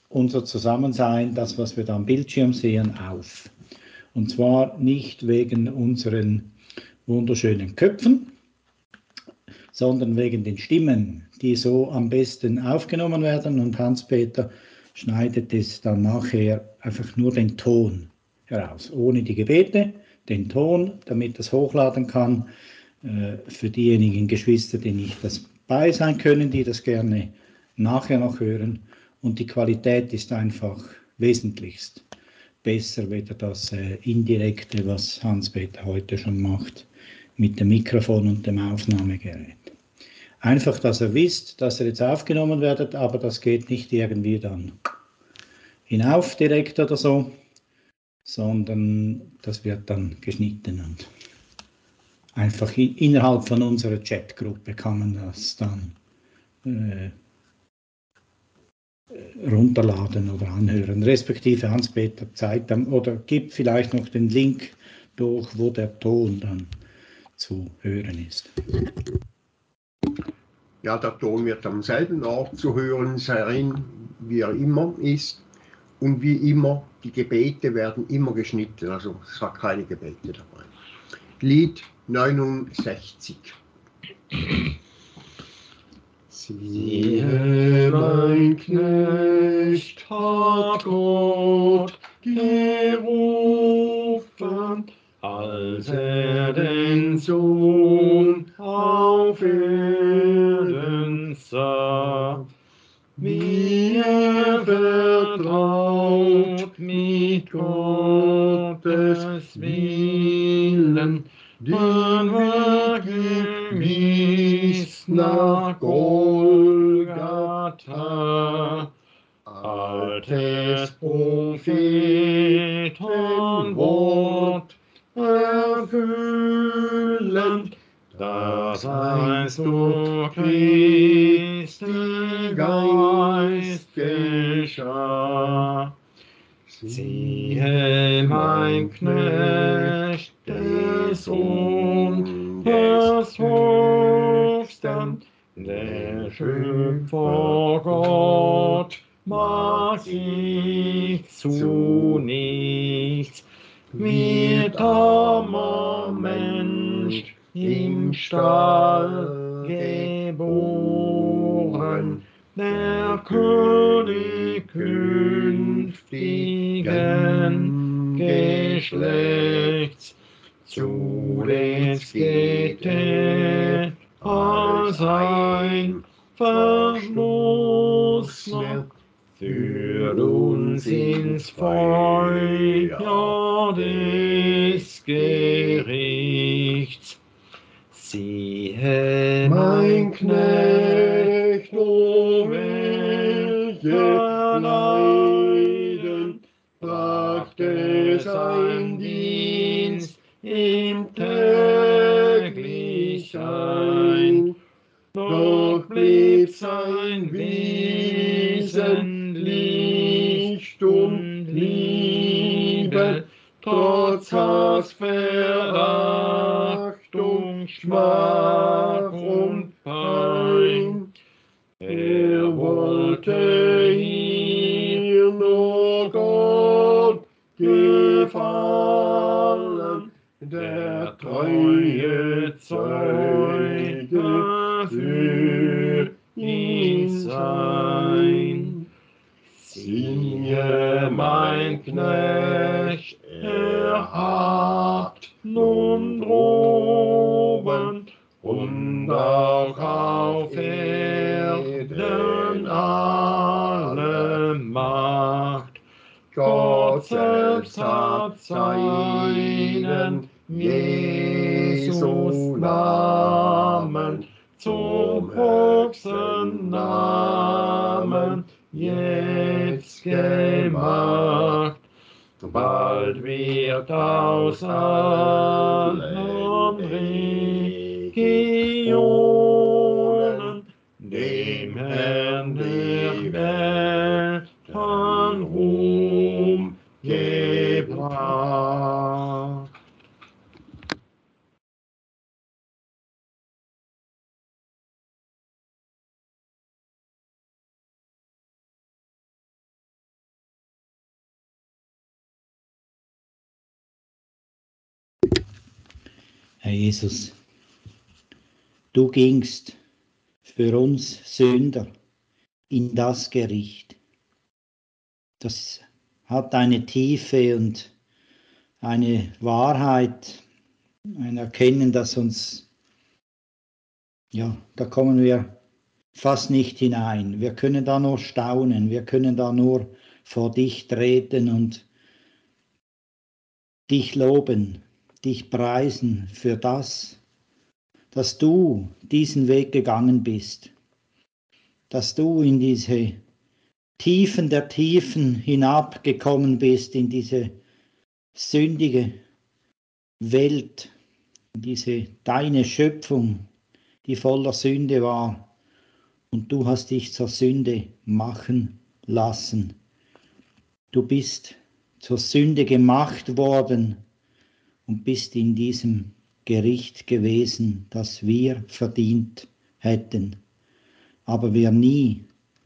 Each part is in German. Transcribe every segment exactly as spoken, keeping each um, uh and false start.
unser Zusammensein, das, was wir da am Bildschirm sehen, auf. Und zwar nicht wegen unseren wunderschönen Köpfen, sondern wegen den Stimmen, die so am besten aufgenommen werden. Und Hans-Peter schneidet es dann nachher einfach nur den Ton heraus, ohne die Gebete, den Ton, damit das hochladen kann. Für diejenigen Geschwister, die nicht dabei sein können, die das gerne nachher noch hören. Und die Qualität ist einfach wesentlichst besser, weder das äh, Indirekte, was Hans-Peter heute schon macht, mit dem Mikrofon und dem Aufnahmegerät. Einfach, dass ihr wisst, dass ihr jetzt aufgenommen werdet, aber das geht nicht irgendwie dann hinauf direkt oder so, sondern das wird dann geschnitten und einfach in, innerhalb von unserer Chatgruppe kann man das dann äh, runterladen oder anhören, respektive Hans-Peter zeigt dann oder gibt vielleicht noch den Link durch, wo der Ton dann zu hören ist. Ja, der Ton wird am selben Ort zu hören sein, wie er immer ist. Und wie immer, die Gebete werden immer geschnitten, also es hat keine Gebete dabei. Lied neunundsechzig. Siehe, mein Knecht hat Gott gerufen, als er den Sohn auf Erden sah. Wie er vertraut mit Gottes Willen, den Weg gewiss nach Golgatha. Altes Prophetenwort erfüllend, das einst durch Christi Geist geschah. Siehe, mein Knecht, der Sohn des Höchsten, der Schöpfer Gott, macht sich zu nichts, wird armer Mensch im Stall geboren, der König künftigen Geschlechts. Zuletzt geht er als ein Verschlossener für uns ins Feuer des Gerichts. Siehe, mein Knecht, o welche Leiden brachte sein Dienst ihm täglich ein, doch blieb sein Wesen Licht und Liebe, trotz Hass, Verachtung, Schmach und Pein. Er wollte hier nur Gott gefallen, der treue Zeuge für ihn sein. Siehe, mein Knecht, er hat nun droben und auch auf Erden alle Macht. Gott selbst hat seinen Jesus Namen zum höchsten Namen jetzt gemacht. Bald wird aus allen Regionen dem Herrn der Welt Ruhm gebracht. Herr Jesus, du gingst für uns Sünder in das Gericht. Das hat eine Tiefe und eine Wahrheit, ein Erkennen, das uns, ja, da kommen wir fast nicht hinein. Wir können da nur staunen, wir können da nur vor dich treten und dich loben, dich preisen für das, dass du diesen Weg gegangen bist, dass du in diese Tiefen der Tiefen hinabgekommen bist, in diese sündige Welt, in diese deine Schöpfung, die voller Sünde war, und du hast dich zur Sünde machen lassen. Du bist zur Sünde gemacht worden und bist in diesem Gericht gewesen, das wir verdient hätten, aber wir nie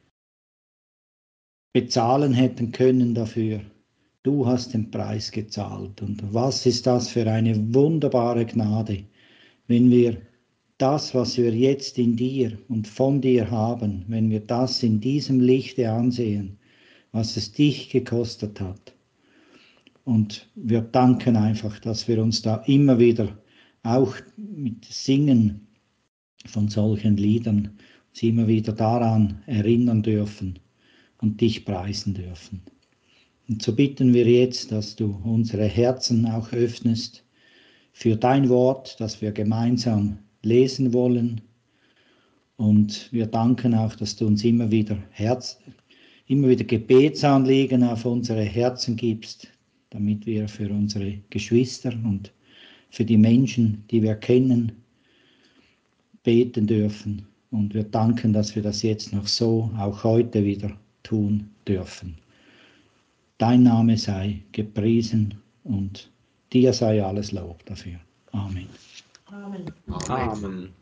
bezahlen hätten können dafür. Du hast den Preis gezahlt. Und was ist das für eine wunderbare Gnade, wenn wir das, was wir jetzt in dir und von dir haben, wenn wir das in diesem Lichte ansehen, was es dich gekostet hat. Und wir danken einfach, dass wir uns da immer wieder auch mit Singen von solchen Liedern uns immer wieder daran erinnern dürfen und dich preisen dürfen. Und so bitten wir jetzt, dass du unsere Herzen auch öffnest für dein Wort, das wir gemeinsam lesen wollen. Und wir danken auch, dass du uns immer wieder Herz, immer wieder Gebetsanliegen auf unsere Herzen gibst, damit wir für unsere Geschwister und für die Menschen, die wir kennen, beten dürfen. Und wir danken, dass wir das jetzt noch so auch heute wieder tun dürfen. Dein Name sei gepriesen und dir sei alles Lob dafür. Amen. Amen. Amen.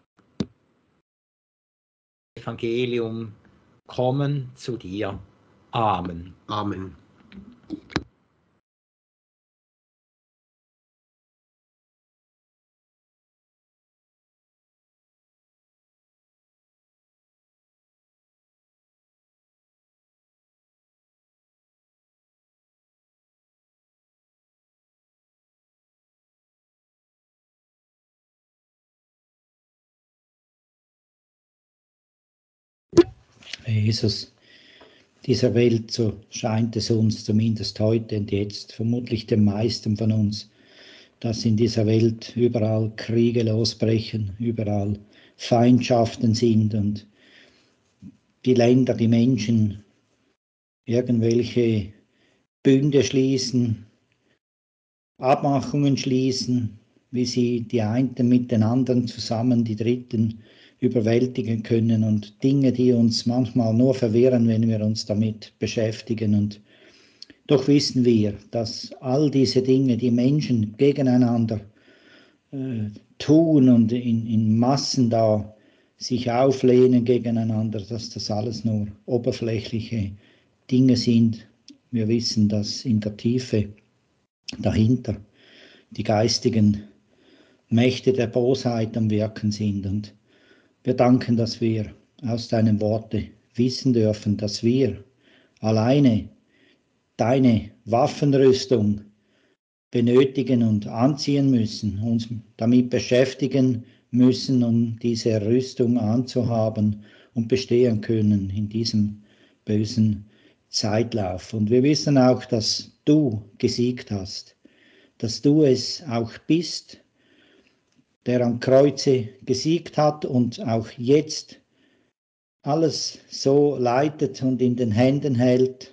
Evangelium, kommen zu dir. Amen. Amen. Jesus, dieser Welt, so scheint es uns zumindest heute und jetzt, vermutlich den meisten von uns, dass in dieser Welt überall Kriege losbrechen, überall Feindschaften sind und die Länder, die Menschen irgendwelche Bünde schließen, Abmachungen schließen, wie sie die einen mit den anderen zusammen die Dritten überwältigen können und Dinge, die uns manchmal nur verwirren, wenn wir uns damit beschäftigen. Und doch wissen wir, dass all diese Dinge, die Menschen gegeneinander äh, tun und in, in Massen da sich auflehnen gegeneinander, dass das alles nur oberflächliche Dinge sind. Wir wissen, dass in der Tiefe dahinter die geistigen Mächte der Bosheit am Wirken sind. Und wir danken, dass wir aus deinen Worten wissen dürfen, dass wir alleine deine Waffenrüstung benötigen und anziehen müssen, uns damit beschäftigen müssen, um diese Rüstung anzuhaben und bestehen können in diesem bösen Zeitlauf. Und wir wissen auch, dass du gesiegt hast, dass du es auch bist, der am Kreuze gesiegt hat und auch jetzt alles so leitet und in den Händen hält,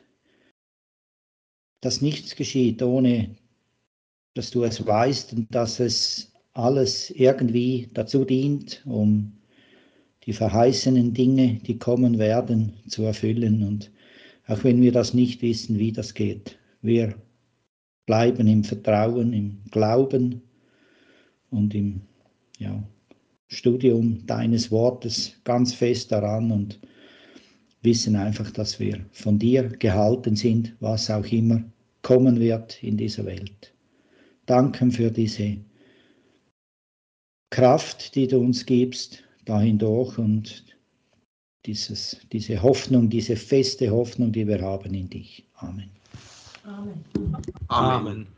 dass nichts geschieht, ohne dass du es weißt und dass es alles irgendwie dazu dient, um die verheißenen Dinge, die kommen werden, zu erfüllen. Und auch wenn wir das nicht wissen, wie das geht, wir bleiben im Vertrauen, im Glauben und im ja, Studium deines Wortes ganz fest daran und wissen einfach, dass wir von dir gehalten sind, was auch immer kommen wird in dieser Welt. Danken für diese Kraft, die du uns gibst, da hindurch und dieses, diese Hoffnung, diese feste Hoffnung, die wir haben in dich. Amen. Amen. Amen.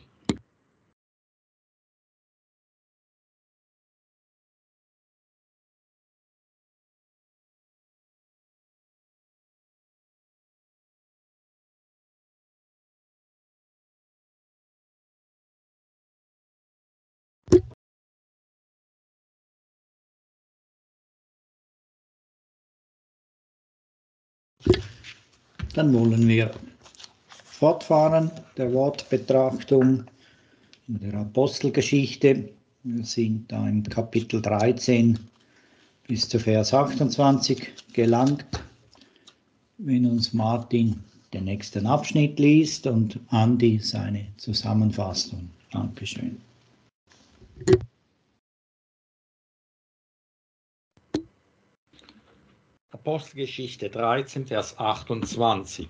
Dann wollen wir fortfahren der Wortbetrachtung in der Apostelgeschichte. Wir sind da im Kapitel dreizehn bis zu Vers achtundzwanzig gelangt. Wenn uns Martin den nächsten Abschnitt liest und Andi seine Zusammenfassung. Dankeschön. Apostelgeschichte dreizehn, Vers achtundzwanzig.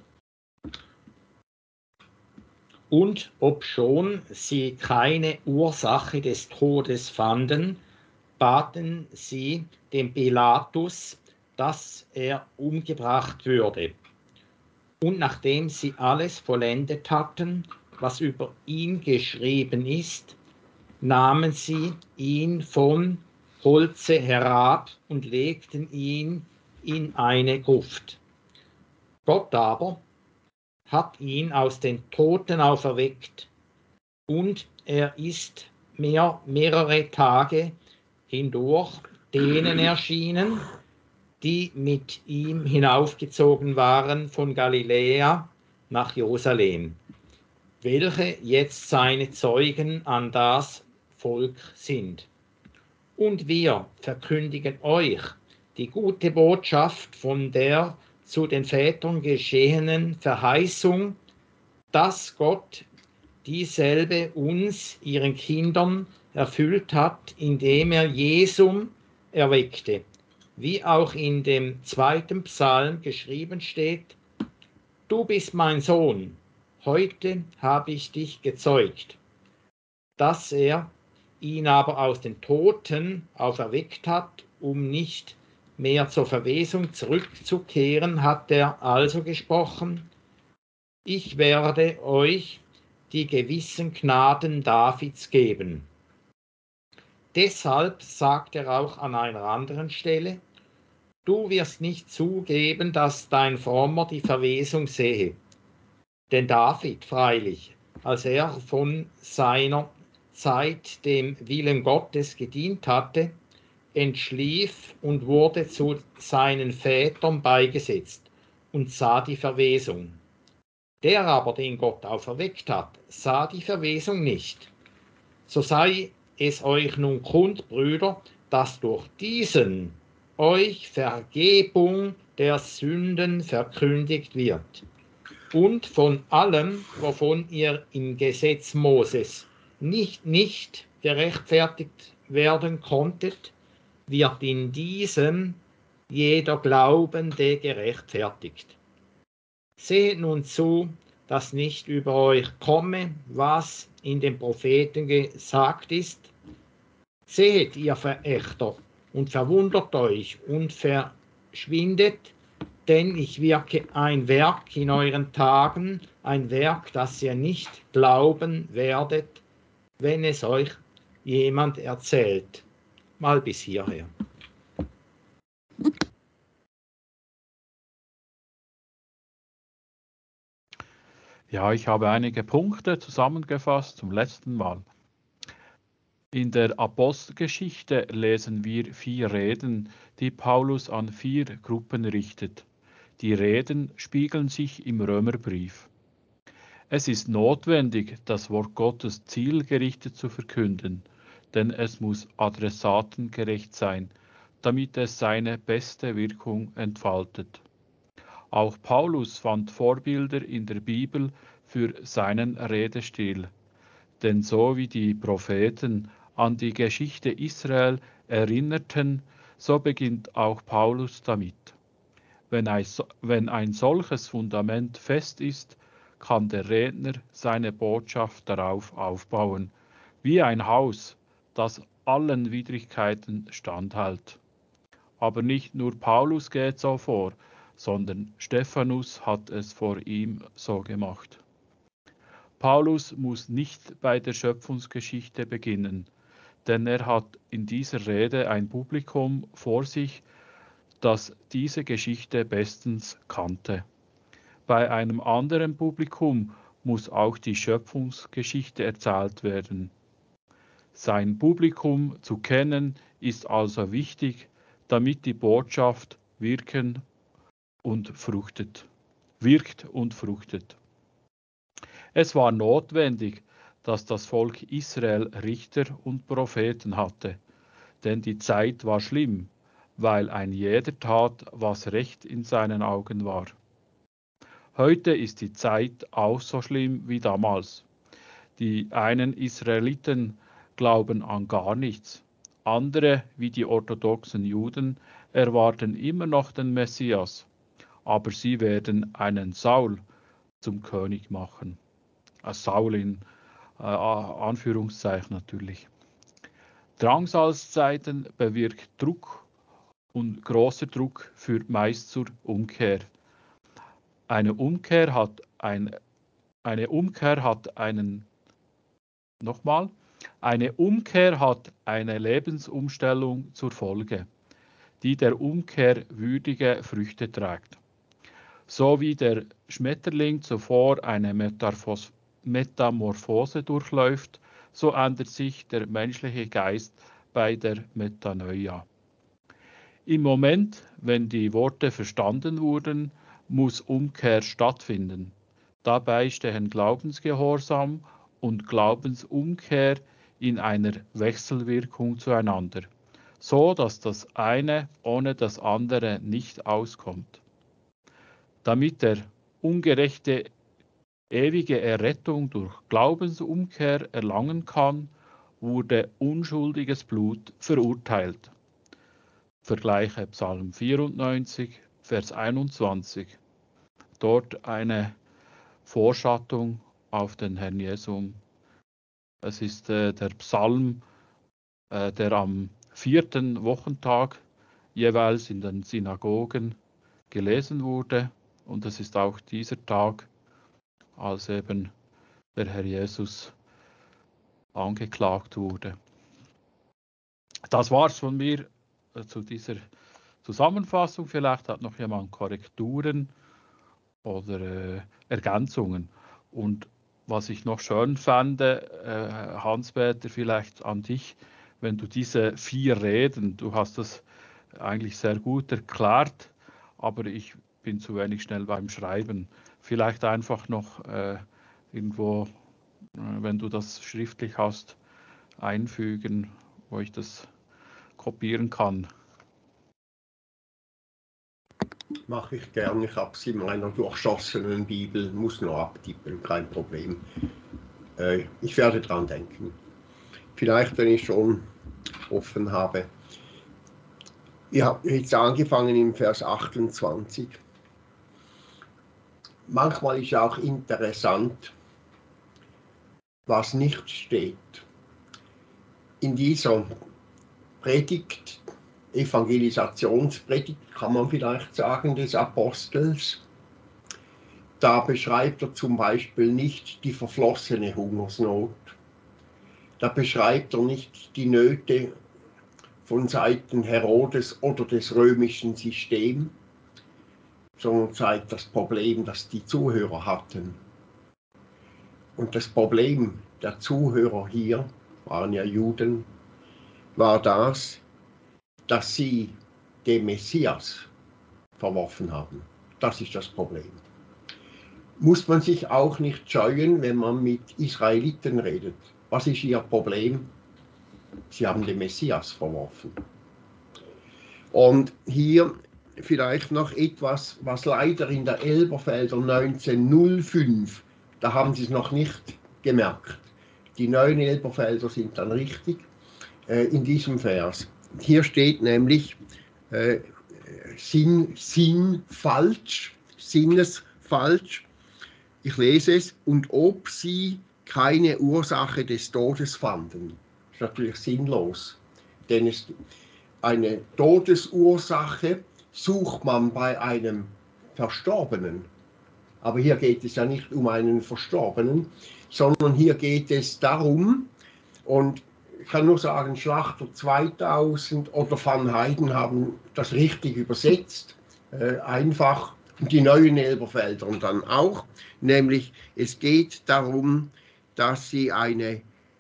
Und obschon sie keine Ursache des Todes fanden, baten sie den Pilatus, dass er umgebracht würde. Und nachdem sie alles vollendet hatten, was über ihn geschrieben ist, nahmen sie ihn vom Holze herab und legten ihn in eine Gruft. Gott aber hat ihn aus den Toten auferweckt, und er ist mehr, mehrere Tage hindurch denen erschienen, die mit ihm hinaufgezogen waren von Galiläa nach Jerusalem, welche jetzt seine Zeugen an das Volk sind. Und wir verkündigen euch die gute Botschaft von der zu den Vätern geschehenen Verheißung, dass Gott dieselbe uns, ihren Kindern, erfüllt hat, indem er Jesum erweckte. Wie auch in dem zweiten Psalm geschrieben steht: Du bist mein Sohn, heute habe ich dich gezeugt. Dass er ihn aber aus den Toten auferweckt hat, um nicht mehr zur Verwesung zurückzukehren, hat er also gesprochen: Ich werde euch die gewissen Gnaden Davids geben. Deshalb sagt er auch an einer anderen Stelle: Du wirst nicht zugeben, dass dein Frommer die Verwesung sehe. Denn David freilich, als er von seiner Zeit dem Willen Gottes gedient hatte, entschlief und wurde zu seinen Vätern beigesetzt und sah die Verwesung. Der aber, den Gott auferweckt hat, sah die Verwesung nicht. So sei es euch nun kund, Brüder, dass durch diesen euch Vergebung der Sünden verkündigt wird. Und von allem, wovon ihr im Gesetz Moses nicht, nicht gerechtfertigt werden konntet, wird in diesem jeder Glaubende gerechtfertigt. Seht nun zu, dass nicht über euch komme, was in den Propheten gesagt ist. Seht, ihr Verächter, und verwundert euch und verschwindet, denn ich wirke ein Werk in euren Tagen, ein Werk, das ihr nicht glauben werdet, wenn es euch jemand erzählt. Mal bis hierher. Ja, ich habe einige Punkte zusammengefasst zum letzten Mal. In der Apostelgeschichte lesen wir vier Reden, die Paulus an vier Gruppen richtet. Die Reden spiegeln sich im Römerbrief. Es ist notwendig, das Wort Gottes zielgerichtet zu verkünden, denn es muss adressatengerecht sein, damit es seine beste Wirkung entfaltet. Auch Paulus fand Vorbilder in der Bibel für seinen Redestil, denn so wie die Propheten an die Geschichte Israel erinnerten, so beginnt auch Paulus damit. Wenn ein, wenn ein solches Fundament fest ist, kann der Redner seine Botschaft darauf aufbauen, wie ein Haus, das allen Widrigkeiten standhält. Aber nicht nur Paulus geht so vor, sondern Stephanus hat es vor ihm so gemacht. Paulus muss nicht bei der Schöpfungsgeschichte beginnen, denn er hat in dieser Rede ein Publikum vor sich, das diese Geschichte bestens kannte. Bei einem anderen Publikum muss auch die Schöpfungsgeschichte erzählt werden. Sein Publikum zu kennen ist also wichtig, damit die Botschaft wirken und fruchtet, wirkt und fruchtet. Es war notwendig, dass das Volk Israel Richter und Propheten hatte, denn die Zeit war schlimm, weil ein jeder tat, was recht in seinen Augen war. Heute ist die Zeit auch so schlimm wie damals. Die einen Israeliten glauben an gar nichts. Andere, wie die orthodoxen Juden, erwarten immer noch den Messias, aber sie werden einen Saul zum König machen. Ein Saul in äh, Anführungszeichen natürlich. Drangsalszeiten bewirkt Druck und großer Druck führt meist zur Umkehr. Eine Umkehr hat ein, eine Umkehr hat einen Nochmal, eine Umkehr hat eine Lebensumstellung zur Folge, die der Umkehr würdige Früchte trägt. So wie der Schmetterling zuvor eine Metamorphose durchläuft, so ändert sich der menschliche Geist bei der Metanoia. Im Moment, wenn die Worte verstanden wurden, muss Umkehr stattfinden. Dabei stehen Glaubensgehorsam und Glaubensumkehr in einer Wechselwirkung zueinander, so dass das eine ohne das andere nicht auskommt. Damit der Ungerechte ewige Errettung durch Glaubensumkehr erlangen kann, wurde unschuldiges Blut verurteilt. Vergleiche Psalm vierundneunzig, Vers einundzwanzig. Dort eine Vorschattung auf den Herrn Jesum. Es ist äh, der Psalm, äh, der am vierten Wochentag jeweils in den Synagogen gelesen wurde. Und es ist auch dieser Tag, als eben der Herr Jesus angeklagt wurde. Das war's von mir äh, zu dieser Zusammenfassung. Vielleicht hat noch jemand Korrekturen oder äh, Ergänzungen. Und was ich noch schön fand, äh, Hans-Peter, vielleicht an dich, wenn du diese vier Reden, du hast das eigentlich sehr gut erklärt, aber ich bin zu wenig schnell beim Schreiben. Vielleicht einfach noch äh, irgendwo, äh, wenn du das schriftlich hast, einfügen, wo ich das kopieren kann. Mache ich gerne. Ich habe es in meiner durchschossenen Bibel, muss nur abtippen, kein Problem. Äh, ich werde dran denken. Vielleicht, wenn ich schon offen habe. Ihr habt jetzt angefangen im Vers achtundzwanzig. Manchmal ist auch interessant, was nicht steht. In dieser Predigt, Evangelisationspredigt, kann man vielleicht sagen, des Apostels, da beschreibt er zum Beispiel nicht die verflossene Hungersnot. Da beschreibt er nicht die Nöte von Seiten Herodes oder des römischen Systems, sondern zeigt das Problem, das die Zuhörer hatten. Und das Problem der Zuhörer hier, waren ja Juden, war das, dass sie den Messias verworfen haben. Das ist das Problem. Muss man sich auch nicht scheuen, wenn man mit Israeliten redet. Was ist ihr Problem? Sie haben den Messias verworfen. Und hier vielleicht noch etwas, was leider in der Elberfelder neunzehnhundertfünf, da haben sie es noch nicht gemerkt. Die neuen Elberfelder sind dann richtig äh, in diesem Vers. Hier steht nämlich äh, Sinn, Sinn falsch, Sinnesfalsch. Ich lese es, und ob sie keine Ursache des Todes fanden. ist natürlich sinnlos. Denn es, eine Todesursache sucht man bei einem Verstorbenen. Aber hier geht es ja nicht um einen Verstorbenen, sondern hier geht es darum, und ich kann nur sagen, Schlachter zweitausend oder Van Heiden haben das richtig übersetzt, äh, einfach, und die neuen Elberfelder dann auch, nämlich es geht darum, dass sie eine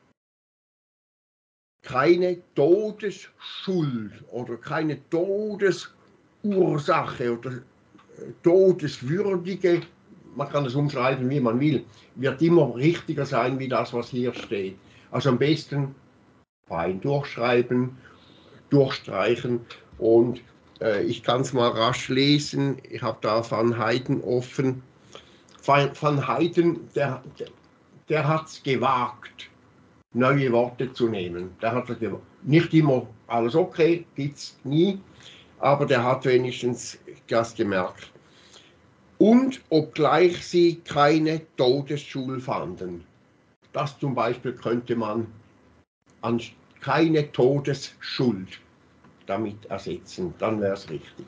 keine Todesschuld oder keine Todesursache oder todeswürdige, man kann es umschreiben, wie man will, wird immer richtiger sein, wie das, was hier steht. Also am besten fein durchschreiben, durchstreichen und äh, ich kann es mal rasch lesen. Ich habe da Van Heiden offen. Van Heiden, der, der, der hat es gewagt, neue Worte zu nehmen. Der hat nicht immer alles okay, gibt es nie, aber der hat wenigstens das gemerkt. Und obgleich sie keine Todesschuld fanden. Das zum Beispiel könnte man an keine Todesschuld damit ersetzen, dann wäre es richtig.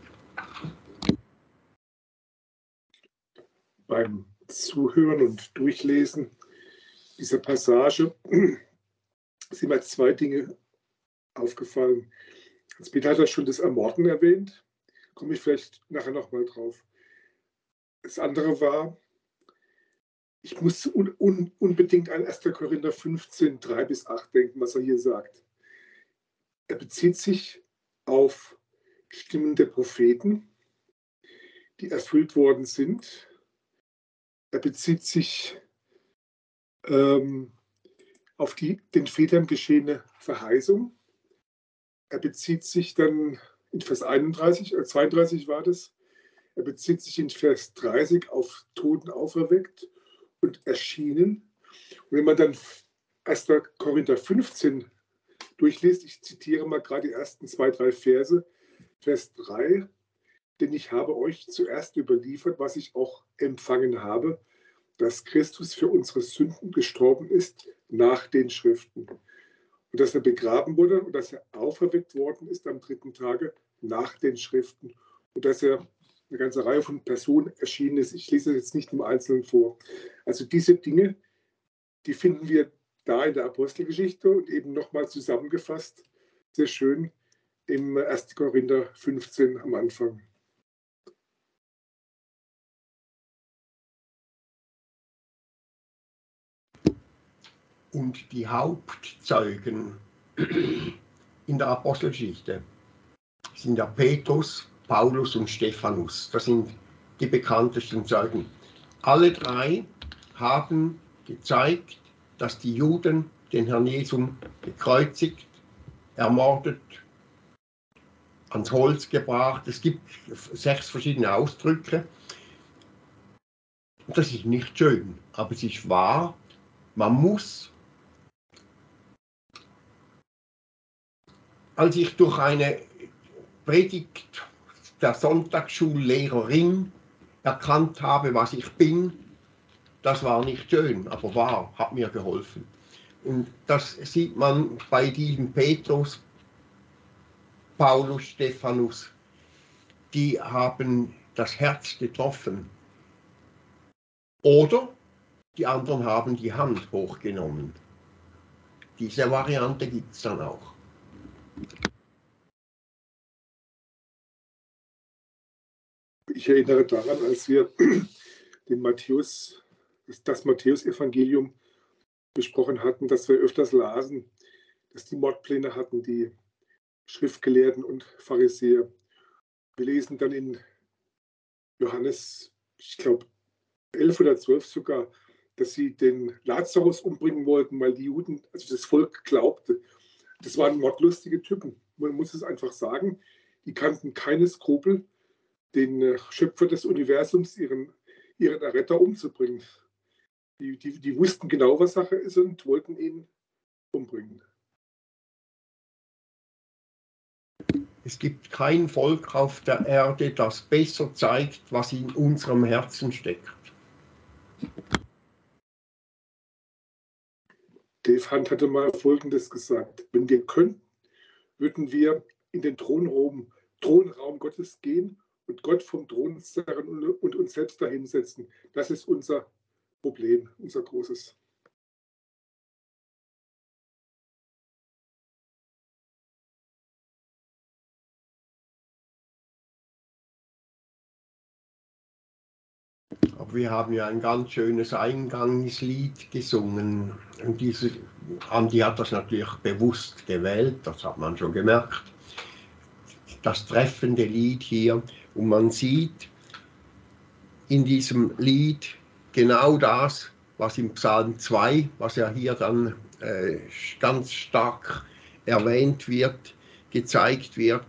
Beim Zuhören und Durchlesen dieser Passage sind mir zwei Dinge aufgefallen. Hans-Peter hat ja schon das Ermorden erwähnt, komme ich vielleicht nachher nochmal drauf. Das andere war, ich muss un, un, unbedingt an erster Korinther fünfzehn, drei bis acht denken, was er hier sagt. Er bezieht sich auf Stimmen der Propheten, die erfüllt worden sind. Er bezieht sich ähm, auf die den Vätern geschehene Verheißung. Er bezieht sich dann in Vers einunddreißig, äh, zweiunddreißig war das, er bezieht sich in Vers dreißig auf Toten auferweckt und erschienen. Und wenn man dann erster Korinther fünfzehn durchliest, ich zitiere mal gerade die ersten zwei, drei Verse, Vers drei, denn ich habe euch zuerst überliefert, was ich auch empfangen habe, dass Christus für unsere Sünden gestorben ist nach den Schriften. Und dass er begraben wurde und dass er auferweckt worden ist am dritten Tage nach den Schriften. Und dass er eine ganze Reihe von Personen erschienen ist. Ich lese das jetzt nicht im Einzelnen vor. Also diese Dinge, die finden wir da in der Apostelgeschichte und eben nochmal zusammengefasst, sehr schön im ersten Korinther fünfzehn am Anfang. Und die Hauptzeugen in der Apostelgeschichte sind ja Petrus, Paulus und Stephanus. Das sind die bekanntesten Zeugen. Alle drei haben gezeigt, dass die Juden den Herrn Jesus gekreuzigt, ermordet, ans Holz gebracht. Es gibt sechs verschiedene Ausdrücke. Das ist nicht schön, aber es ist wahr. Man muss, als ich durch eine Predigt der Sonntagsschullehrerin erkannt habe, was ich bin, das war nicht schön, aber wahr, hat mir geholfen. Und das sieht man bei diesem Petrus, Paulus, Stephanus, die haben das Herz getroffen. Oder die anderen haben die Hand hochgenommen. Diese Variante gibt es dann auch. Ich erinnere daran, als wir den Matthäus, das Matthäus-Evangelium besprochen hatten, dass wir öfters lasen, dass die Mordpläne hatten, die Schriftgelehrten und Pharisäer. Wir lesen dann in Johannes, ich glaube, elf oder zwölf sogar, dass sie den Lazarus umbringen wollten, weil die Juden, also das Volk glaubte. Das waren mordlustige Typen. Man muss es einfach sagen. Die kannten keine Skrupel, den Schöpfer des Universums, ihren, ihren Erretter umzubringen. Die, die, die wussten genau, was Sache ist und wollten ihn umbringen. Es gibt kein Volk auf der Erde, das besser zeigt, was in unserem Herzen steckt. Der Dave Hunt hatte mal Folgendes gesagt: Wenn wir könnten, würden wir in den Thronraum, Thronraum Gottes gehen und Gott vom Thron zerren und uns selbst dahinsetzen. Das ist unser Problem, unser großes. Aber wir haben ja ein ganz schönes Eingangslied gesungen. Und diese, Andi hat das natürlich bewusst gewählt, das hat man schon gemerkt. Das treffende Lied hier. Und man sieht in diesem Lied genau das, was im Psalm zwei, was ja hier dann äh, ganz stark erwähnt wird, gezeigt wird.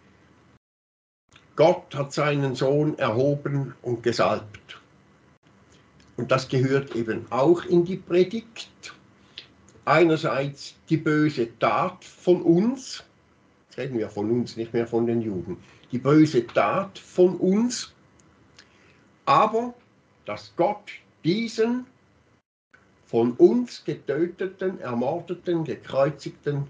Gott hat seinen Sohn erhoben und gesalbt. Und das gehört eben auch in die Predigt. Einerseits die böse Tat von uns, jetzt reden wir von uns, nicht mehr von den Juden, die böse Tat von uns, aber dass Gott diesen von uns getöteten, ermordeten, gekreuzigten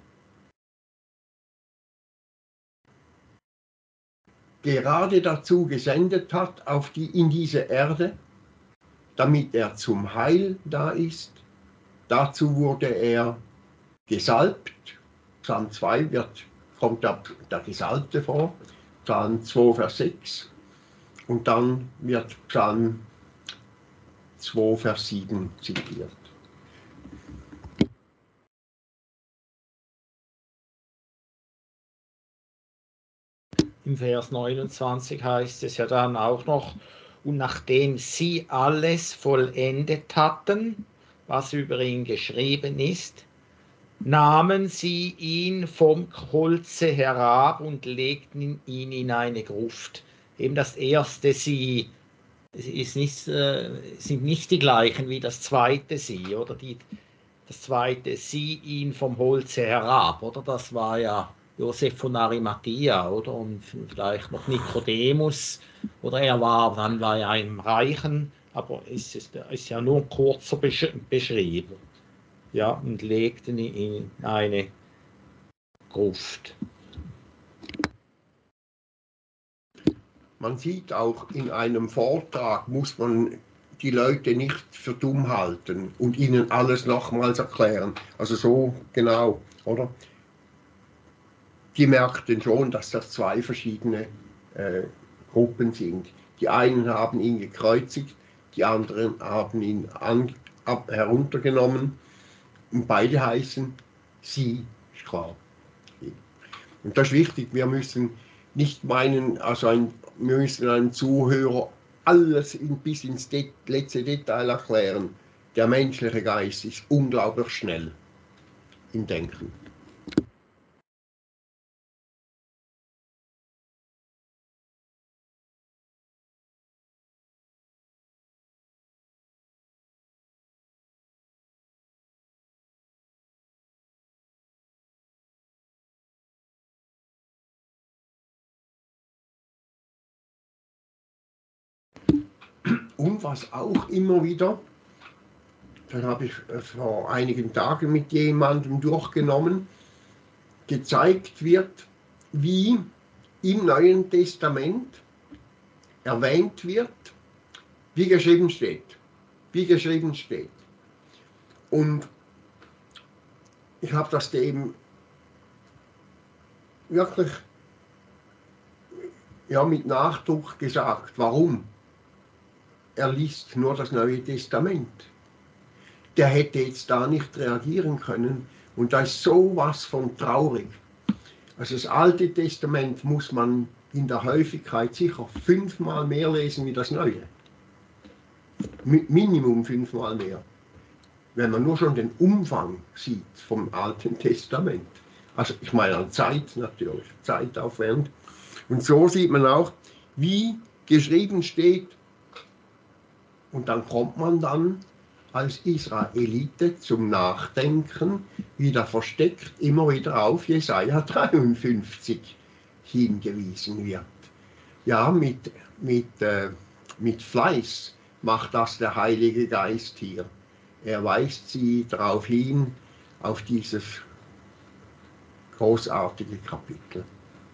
gerade dazu gesendet hat, auf die, in diese Erde, damit er zum Heil da ist. Dazu wurde er gesalbt. Psalm zwei wird, kommt der, der Gesalbte vor, Psalm zwei, Vers sechs. Und dann wird Psalm zwei, Vers sieben zitiert. Im Vers neunundzwanzig heißt es ja dann auch noch: Und nachdem sie alles vollendet hatten, was über ihn geschrieben ist, nahmen sie ihn vom Holze herab und legten ihn in eine Gruft. Eben das erste Sie ist nicht, äh, sind nicht die gleichen wie das zweite Sie, oder die, das zweite Sie ihn vom Holze herab, oder das war ja Josef von Arimathea, oder, und vielleicht noch Nikodemus, oder er war, dann war er im Reichen, aber es ist, ist ja nur ein kurzer Besch beschrieben. Ja, und legten ihn in eine Gruft. Man sieht auch, in einem Vortrag muss man die Leute nicht für dumm halten und ihnen alles nochmals erklären. Also so genau, oder? Die merkten schon, dass das zwei verschiedene äh, Gruppen sind. Die einen haben ihn gekreuzigt, die anderen haben ihn an, ab, heruntergenommen. Und beide heißen sie Strafe. Und das ist wichtig, wir müssen nicht meinen, also ein, wir müssen einem Zuhörer alles in, bis ins Det letzte Detail erklären. Der menschliche Geist ist unglaublich schnell im Denken. Und was auch immer wieder, das habe ich vor einigen Tagen mit jemandem durchgenommen, gezeigt wird, wie im Neuen Testament erwähnt wird, wie geschrieben steht. Wie geschrieben steht. Und ich habe das dem wirklich ja, mit Nachdruck gesagt. Warum? Er liest nur das Neue Testament. Der hätte jetzt da nicht reagieren können. Und da ist sowas von traurig. Also das Alte Testament muss man in der Häufigkeit sicher fünfmal mehr lesen wie das Neue. Mi- Minimum fünfmal mehr. Wenn man nur schon den Umfang sieht vom Alten Testament. Also ich meine an Zeit natürlich, Zeitaufwand. Und so sieht man auch, wie geschrieben steht. Und dann kommt man dann als Israelite zum Nachdenken wieder versteckt immer wieder auf Jesaja dreiundfünfzig hingewiesen wird. Ja, mit, mit, äh, mit Fleiß macht das der Heilige Geist hier. Er weist sie darauf hin, auf dieses großartige Kapitel.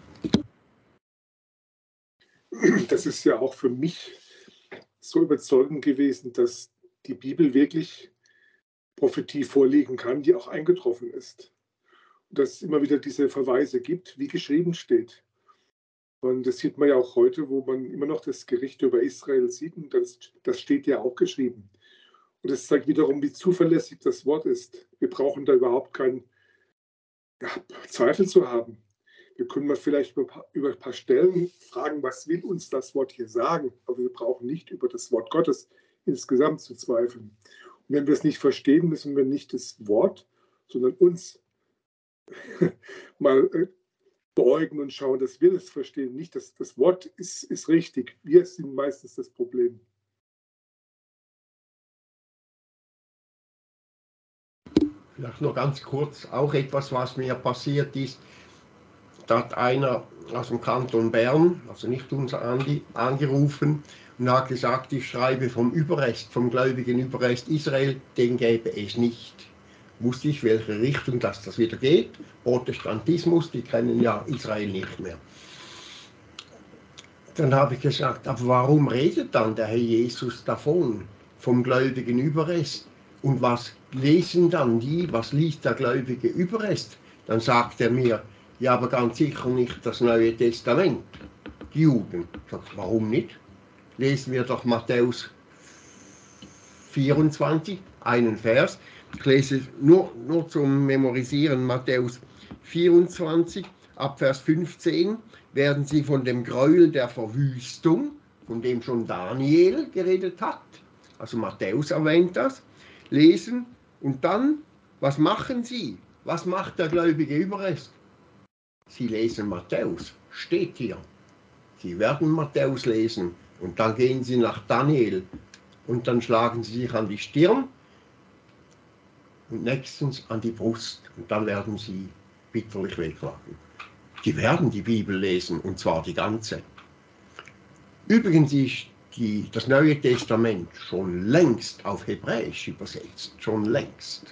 Das ist ja auch für mich so überzeugend gewesen, dass die Bibel wirklich Prophetie vorlegen kann, die auch eingetroffen ist. Und dass es immer wieder diese Verweise gibt, wie geschrieben steht. Und das sieht man ja auch heute, wo man immer noch das Gericht über Israel sieht. Und das, das steht ja auch geschrieben. Und das zeigt wiederum, wie zuverlässig das Wort ist. Wir brauchen da überhaupt keinen ja, Zweifel zu haben. Wir können mal vielleicht über, über ein paar Stellen fragen, was will uns das Wort hier sagen? Aber wir brauchen nicht über das Wort Gottes insgesamt zu zweifeln. Und wenn wir es nicht verstehen, müssen wir nicht das Wort, sondern uns mal äh, beäugen und schauen, dass wir das verstehen. Nicht, dass das Wort ist, ist richtig. Wir sind meistens das Problem. Vielleicht noch ganz kurz, auch etwas, was mir passiert ist. Da hat einer aus dem Kanton Bern, also nicht unser Andi, angerufen und hat gesagt, ich schreibe vom Überrest, vom gläubigen Überrest Israel, den gäbe es nicht. Wusste ich, welche Richtung das, das wieder geht. Protestantismus, die kennen ja Israel nicht mehr. Dann habe ich gesagt, aber warum redet dann der Herr Jesus davon, vom gläubigen Überrest? Und was lesen dann die, was liest der gläubige Überrest? Dann sagt er mir, ja, aber ganz sicher nicht das Neue Testament, die Juden. Ich sage, warum nicht? Lesen wir doch Matthäus vierundzwanzig, einen Vers. Ich lese nur, nur zum Memorisieren Matthäus vierundzwanzig, ab Vers fünfzehn, werden sie von dem Gräuel der Verwüstung, von dem schon Daniel geredet hat, also Matthäus erwähnt das, lesen. Und dann, was machen sie? Was macht der gläubige Überrest? Sie lesen Matthäus, steht hier. Sie werden Matthäus lesen und dann gehen sie nach Daniel und dann schlagen sie sich an die Stirn und nächstens an die Brust und dann werden sie bitterlich wehklagen. Die werden die Bibel lesen und zwar die ganze. Übrigens ist die, das Neue Testament schon längst auf Hebräisch übersetzt, schon längst.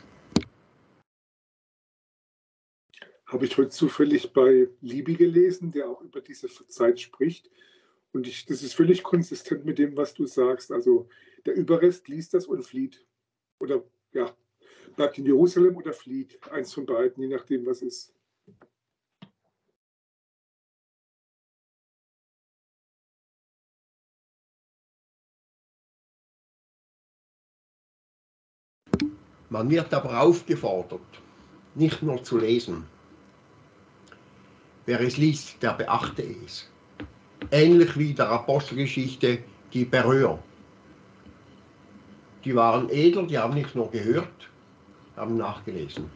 Habe ich heute zufällig bei Libi gelesen, der auch über diese Zeit spricht. Und ich, das ist völlig konsistent mit dem, was du sagst. Also der Überrest liest das und flieht. Oder ja, bleibt in Jerusalem oder flieht. Eins von beiden, je nachdem, was ist. Man wird aber aufgefordert, nicht nur zu lesen. Wer es liest, der beachte es. Ähnlich wie der Apostelgeschichte die Beröer. Die waren edel, die haben nicht nur gehört, haben nachgelesen.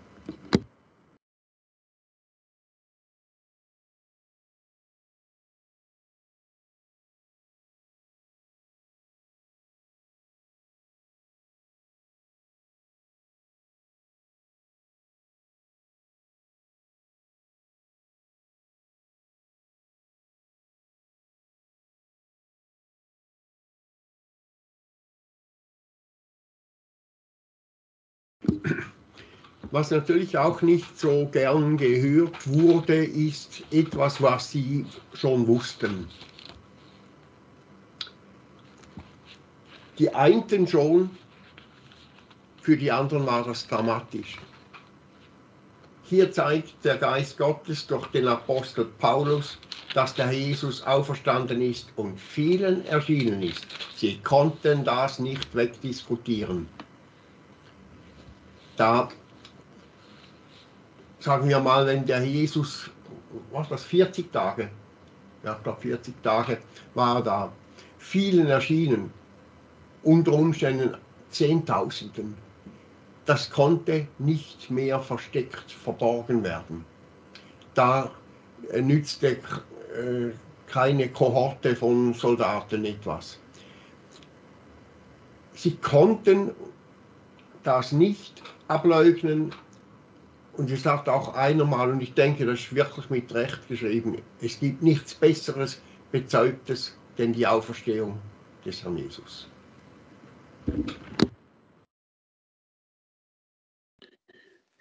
Was natürlich auch nicht so gern gehört wurde, ist etwas, was sie schon wussten. Die einen schon, für die anderen war das dramatisch. Hier zeigt der Geist Gottes durch den Apostel Paulus, dass der Jesus auferstanden ist und vielen erschienen ist. Sie konnten das nicht wegdiskutieren. Da, sagen wir mal, wenn der Jesus, was das, vierzig Tage, ja, ich glaube vierzig Tage war er da, vielen erschienen, unter Umständen Zehntausenden. Das konnte nicht mehr versteckt, verborgen werden. Da nützte äh, keine Kohorte von Soldaten etwas. Sie konnten das nicht ableugnen. Und es sagt auch einer mal, und ich denke, das ist wirklich mit Recht geschrieben, es gibt nichts Besseres, Bezeugtes, denn die Auferstehung des Herrn Jesus.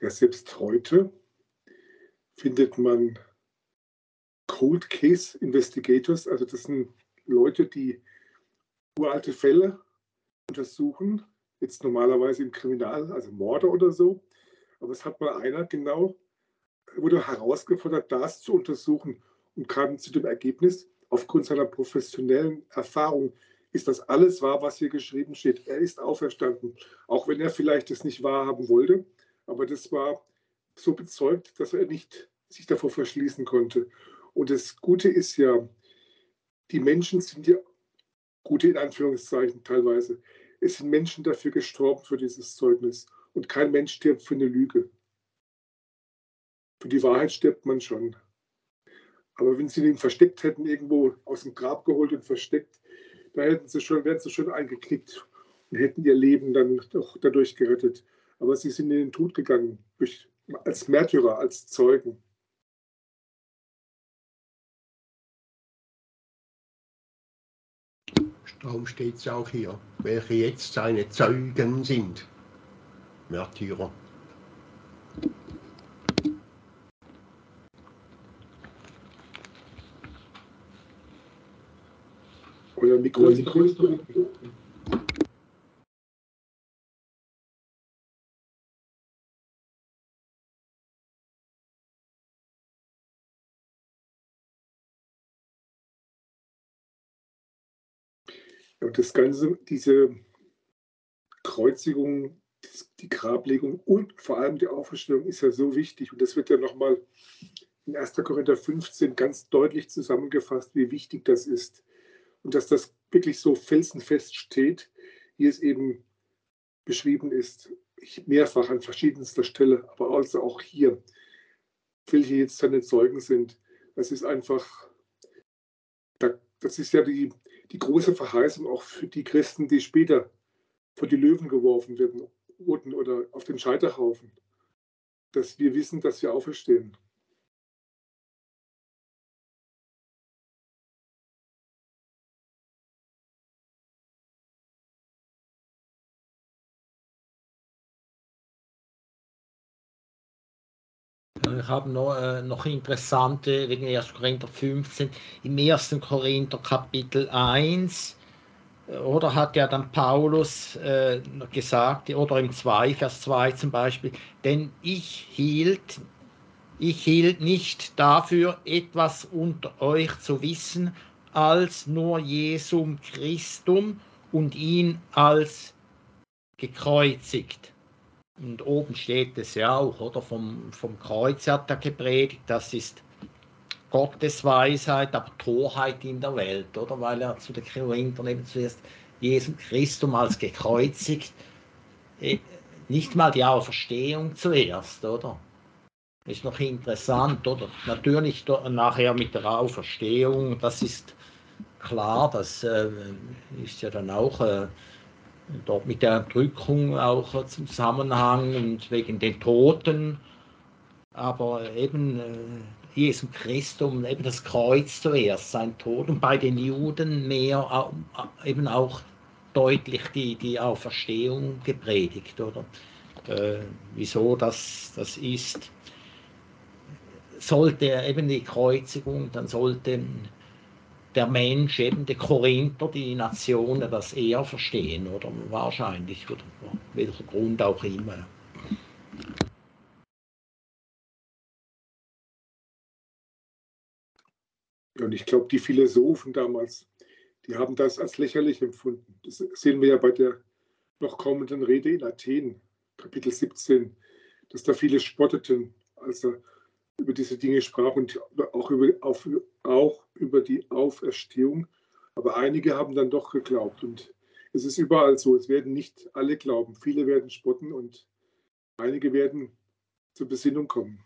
Ja, selbst heute findet man Cold Case Investigators, also das sind Leute, die uralte Fälle untersuchen, jetzt normalerweise im Kriminal, also Morde oder so. Aber es hat mal einer genau, wurde herausgefordert, das zu untersuchen und kam zu dem Ergebnis, aufgrund seiner professionellen Erfahrung, ist das alles wahr, was hier geschrieben steht. Er ist auferstanden, auch wenn er vielleicht das nicht wahrhaben wollte, aber das war so bezeugt, dass er nicht sich davor verschließen konnte. Und das Gute ist ja, die Menschen sind ja, Gute in Anführungszeichen teilweise, es sind Menschen dafür gestorben für dieses Zeugnis und kein Mensch stirbt für eine Lüge. Für die Wahrheit stirbt man schon. Aber wenn sie ihn versteckt hätten, irgendwo aus dem Grab geholt und versteckt, da hätten sie schon, wären sie schon eingeknickt und hätten ihr Leben dann doch dadurch gerettet. Aber sie sind in den Tod gegangen, durch, als Märtyrer, als Zeugen. Darum steht es auch hier, welche jetzt seine Zeugen sind. Märtyrer. Euer Mikro ist größer. Und das Ganze, diese Kreuzigung, die Grablegung und vor allem die Auferstehung ist ja so wichtig. Und das wird ja nochmal in erster Korinther fünfzehn ganz deutlich zusammengefasst, wie wichtig das ist. Und dass das wirklich so felsenfest steht, wie es eben beschrieben ist, mehrfach an verschiedenster Stelle, aber also auch hier, welche jetzt seine Zeugen sind. Das ist einfach, das ist ja die, die große Verheißung auch für die Christen, die später vor die Löwen geworfen werden, wurden oder auf den Scheiterhaufen, dass wir wissen, dass wir auferstehen. Ich habe noch, äh, noch interessante, wegen erster Korinther fünfzehn, im ersten Korinther Kapitel eins, oder hat ja dann Paulus äh, gesagt, oder im zwei, Vers zwei zum Beispiel, denn ich hielt, ich hielt nicht dafür, etwas unter euch zu wissen, als nur Jesum Christum und ihn als gekreuzigt. Und oben steht es ja auch, oder? Vom, vom Kreuz hat er gepredigt, das ist Gottes Weisheit, aber Torheit in der Welt, oder? Weil er zu den Korinthern eben zuerst Jesus Christum als gekreuzigt, nicht mal die Auferstehung zuerst, oder? Ist noch interessant, oder? Natürlich nachher mit der Auferstehung, das ist klar, das äh, ist ja dann auch äh, dort mit der Entrückung auch äh, zum Zusammenhang und wegen den Toten, aber eben äh, Jesu Christum, eben das Kreuz zuerst, sein Tod, und bei den Juden mehr äh, eben auch deutlich die, die Auferstehung gepredigt, oder? Äh, wieso das, das ist, sollte eben die Kreuzigung, dann sollte der Mensch, eben die Korinther, die Nationen, das eher verstehen, oder wahrscheinlich, oder welcher Grund auch immer. Und ich glaube, die Philosophen damals, die haben das als lächerlich empfunden. Das sehen wir ja bei der noch kommenden Rede in Athen, Kapitel siebzehn, dass da viele spotteten, als er über diese Dinge sprach und auch über, auf, auch über die Auferstehung. Aber einige haben dann doch geglaubt. Und es ist überall so, es werden nicht alle glauben. Viele werden spotten und einige werden zur Besinnung kommen.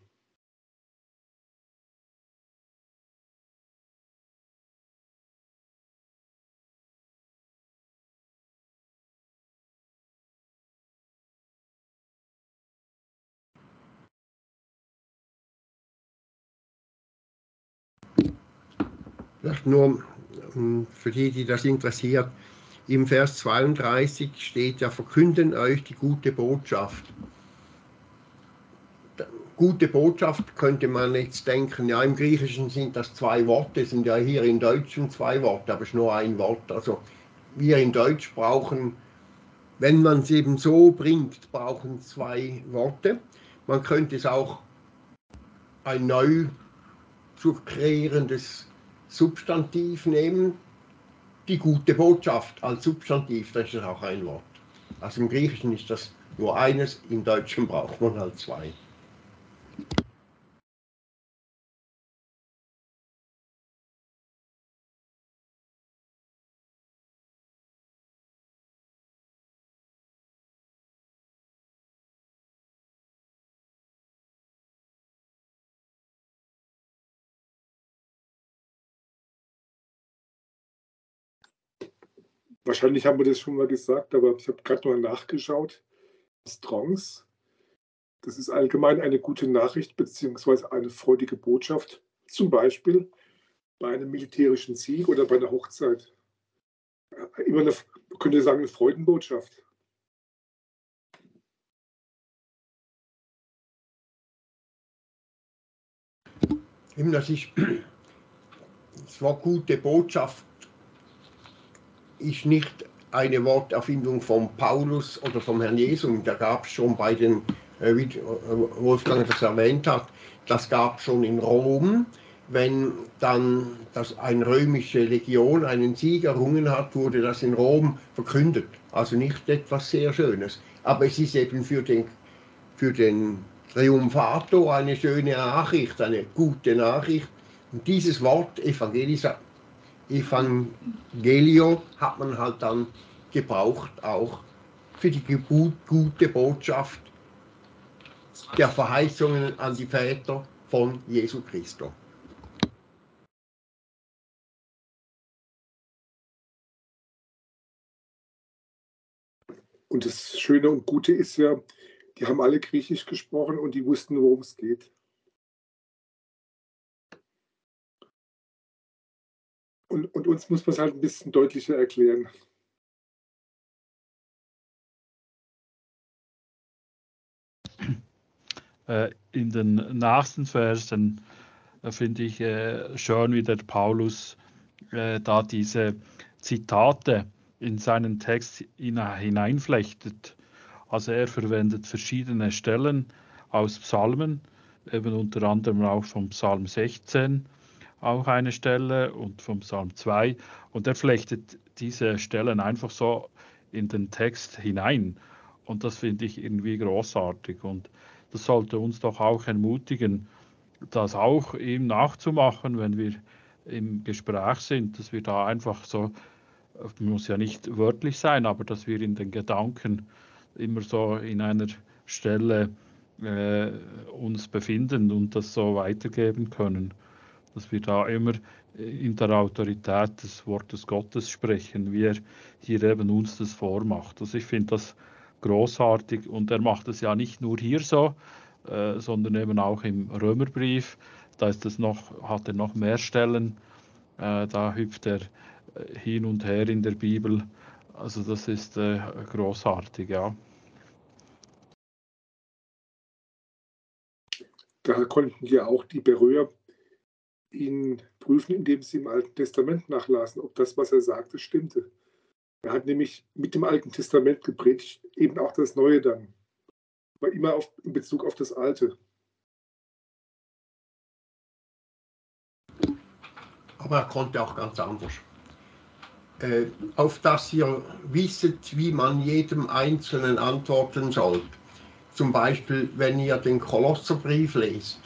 Vielleicht nur für die, die das interessiert, im Vers zweiunddreißig steht ja, verkünden euch die gute Botschaft. gute Botschaft könnte man jetzt denken, ja, im Griechischen sind das zwei Worte, sind ja hier im Deutschen zwei Worte, aber es ist nur ein Wort. Also wir in Deutsch brauchen, wenn man es eben so bringt, brauchen zwei Worte. Man könnte es auch ein neu zu kreierendes Substantiv nehmen, die gute Botschaft als Substantiv, das ist auch ein Wort. Also im Griechischen ist das nur eines, im Deutschen braucht man halt zwei. Wahrscheinlich haben wir das schon mal gesagt, aber ich habe gerade mal nachgeschaut. Strongs, das ist allgemein eine gute Nachricht bzw. eine freudige Botschaft, zum Beispiel bei einem militärischen Sieg oder bei einer Hochzeit. Immer eine, man könnte sagen, eine Freudenbotschaft. Eben, das ist, das Wort gute Botschaft ist nicht eine Worterfindung von Paulus oder vom Herrn Jesus. Da gab es schon bei den, äh, wie Wolfgang das erwähnt hat, das gab es schon in Rom. Wenn dann das eine römische Legion einen Sieg errungen hat, wurde das in Rom verkündet. Also nicht etwas sehr Schönes. Aber es ist eben für den, für den Triumphator eine schöne Nachricht, eine gute Nachricht. Und dieses Wort Evangelisa Evangelio hat man halt dann gebraucht, auch für die gute Botschaft der Verheißungen an die Väter von Jesu Christus. Und das Schöne und Gute ist ja, die haben alle Griechisch gesprochen und die wussten, worum es geht. Und, und uns muss man es halt ein bisschen deutlicher erklären. In den nächsten Versen finde ich äh, schön, wie der Paulus äh, da diese Zitate in seinen Text hineinflechtet. Also er verwendet verschiedene Stellen aus Psalmen, eben unter anderem auch vom Psalm sechzehn, auch eine Stelle, und vom Psalm zwei. Und er flechtet diese Stellen einfach so in den Text hinein. Und das finde ich irgendwie großartig. Und das sollte uns doch auch ermutigen, das auch ihm nachzumachen, wenn wir im Gespräch sind, dass wir da einfach so, muss ja nicht wörtlich sein, aber dass wir in den Gedanken immer so in einer Stelle äh, uns befinden und das so weitergeben können, dass wir da immer in der Autorität des Wortes Gottes sprechen, wie er hier eben uns das vormacht. Also ich finde das großartig, und er macht es ja nicht nur hier so, äh, sondern eben auch im Römerbrief. Da ist es noch, hat er noch mehr Stellen, äh, da hüpft er hin und her in der Bibel. Also das ist äh, großartig, ja. Da konnten ja auch die Beröer ihn prüfen, indem sie im Alten Testament nachlasen, ob das, was er sagte, stimmte. Er hat nämlich mit dem Alten Testament gepredigt, eben auch das Neue dann, aber immer auf, in Bezug auf das Alte. Aber er konnte auch ganz anders. Äh, auf dass ihr wisset, wie man jedem Einzelnen antworten sollt. Zum Beispiel, wenn ihr den Kolosserbrief lest,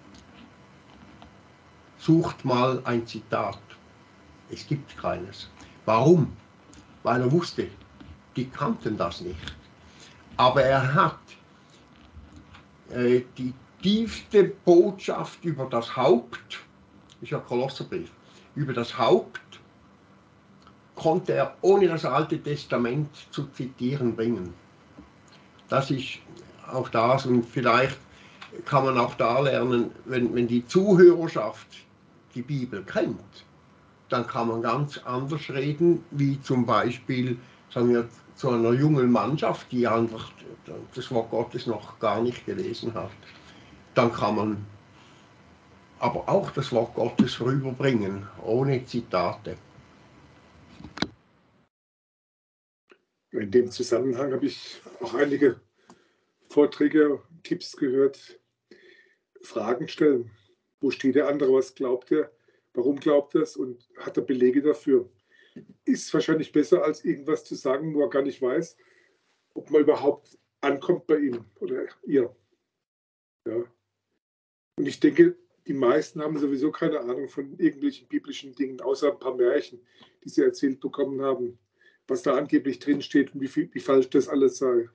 sucht mal ein Zitat. Es gibt keines. Warum? Weil er wusste, die kannten das nicht. Aber er hat äh, die tiefste Botschaft über das Haupt, ist ja Kolosserbrief, über das Haupt konnte er ohne das Alte Testament zu zitieren bringen. Das ist auch das, und vielleicht kann man auch da lernen, wenn, wenn die Zuhörerschaft die Bibel kennt, dann kann man ganz anders reden, wie zum Beispiel, sagen wir, zu einer jungen Mannschaft, die einfach das Wort Gottes noch gar nicht gelesen hat. dann kann man aber auch das Wort Gottes rüberbringen, ohne Zitate. In dem Zusammenhang habe ich auch einige Vorträge, Tipps gehört, Fragen stellen. Wo steht der andere? Was glaubt er? Warum glaubt er es? Und hat er Belege dafür? Ist wahrscheinlich besser, als irgendwas zu sagen, wo er gar nicht weiß, ob man überhaupt ankommt bei ihm oder ihr. Ja. Und ich denke, die meisten haben sowieso keine Ahnung von irgendwelchen biblischen Dingen, außer ein paar Märchen, die sie erzählt bekommen haben, was da angeblich drin steht und wie, viel, wie falsch das alles sei.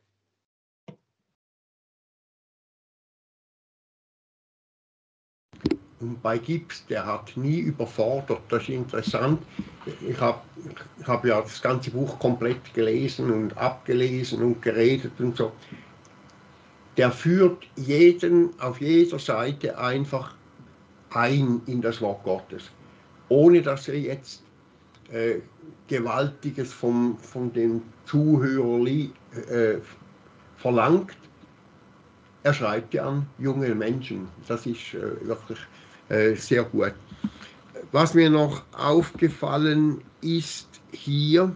Und bei Gibbs, der hat nie überfordert, das ist interessant. Ich habe ich hab ja das ganze Buch komplett gelesen und abgelesen und geredet und so. Der führt jeden auf jeder Seite einfach ein in das Wort Gottes, ohne dass er jetzt äh, Gewaltiges vom, von dem Zuhörer äh, verlangt. Er schreibt ja an junge Menschen, das ist äh, wirklich äh, sehr gut. Was mir noch aufgefallen ist hier,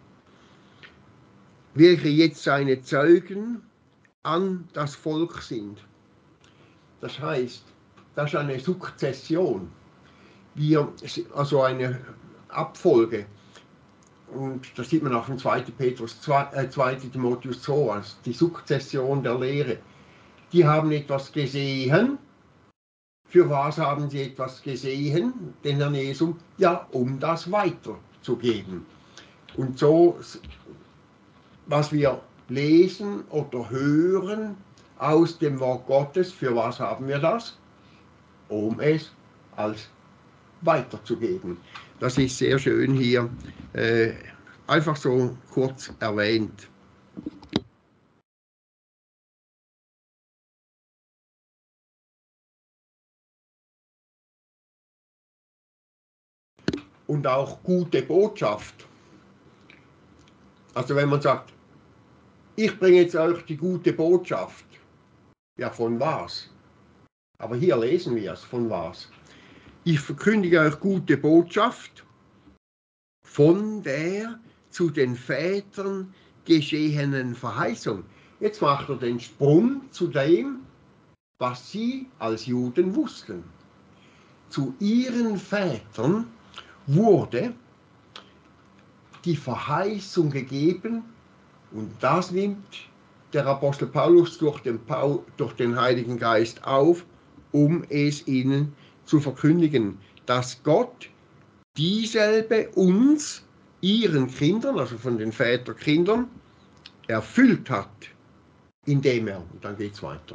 welche jetzt seine Zeugen an das Volk sind. Das heißt, das ist eine Sukzession, wir, also eine Abfolge. Und das sieht man auch im zweiten Petrus, zweiten Timotheus zwei, also die Sukzession der Lehre. Die haben etwas gesehen. Für was haben sie etwas gesehen, den Herrn Jesus? Ja, um das weiterzugeben. Und so, was wir lesen oder hören aus dem Wort Gottes, für was haben wir das? Um es als weiterzugeben. Das ist sehr schön hier, äh, einfach so kurz erwähnt. Und auch gute Botschaft. Also wenn man sagt, ich bringe jetzt euch die gute Botschaft, ja von was? Aber hier lesen wir es, von was? Ich verkündige euch gute Botschaft von der zu den Vätern geschehenen Verheißung. Jetzt macht er den Sprung zu dem, was sie als Juden wussten. Zu ihren Vätern wurde die Verheißung gegeben, und das nimmt der Apostel Paulus durch den, Paul, durch den Heiligen Geist auf, um es ihnen zu verkündigen, dass Gott dieselbe uns, ihren Kindern, also von den Väterkindern, erfüllt hat, indem er, und dann geht es weiter.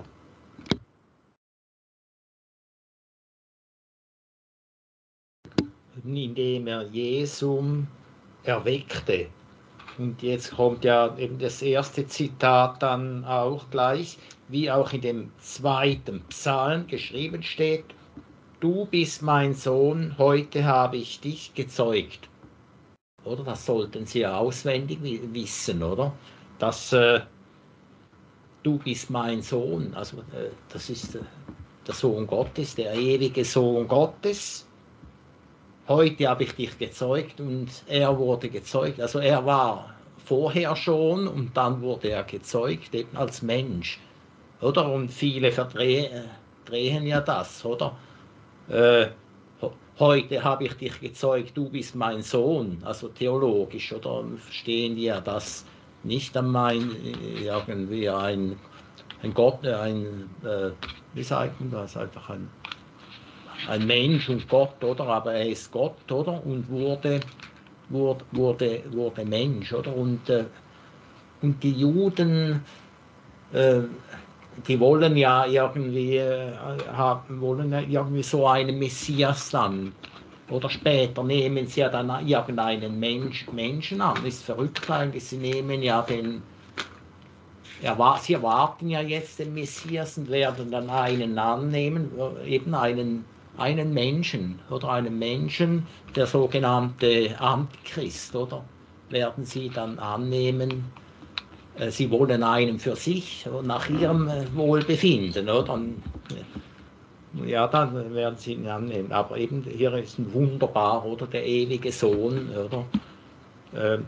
Indem er Jesum erweckte. Und jetzt kommt ja eben das erste Zitat dann auch gleich, wie auch in dem zweiten Psalm geschrieben steht: Du bist mein Sohn, heute habe ich dich gezeugt. Oder das sollten Sie ja auswendig wissen, oder? Dass äh, du bist mein Sohn, also äh, das ist äh, der Sohn Gottes, der ewige Sohn Gottes. Heute habe ich dich gezeugt und er wurde gezeugt. Also er war vorher schon und dann wurde er gezeugt, eben als Mensch. Oder? Und viele verdrehen drehen ja das, oder? Äh, heute habe ich dich gezeugt, du bist mein Sohn. Also theologisch, oder? Verstehen die ja das nicht einmal irgendwie ein, ein Gott, ein, äh, wie sagt man das, einfach ein ein Mensch und Gott, oder? Aber er ist Gott, oder? Und wurde, wurde, wurde, wurde Mensch, oder? Und, äh, und die Juden, äh, die wollen ja irgendwie, äh, haben, wollen ja irgendwie so einen Messias dann. Oder später nehmen sie ja dann irgendeinen Mensch, Menschen an. Das ist verrückt eigentlich, sie nehmen ja den, ja, sie erwarten ja jetzt den Messias und werden dann einen annehmen, eben einen einen Menschen oder einen Menschen, der sogenannte Antichrist, oder? Werden sie dann annehmen äh, sie wollen einen für sich und nach ihrem äh, Wohlbefinden, oder? Und, ja, dann werden sie ihn annehmen. Aber eben hier ist ein wunderbar, oder der ewige Sohn, oder? Äh,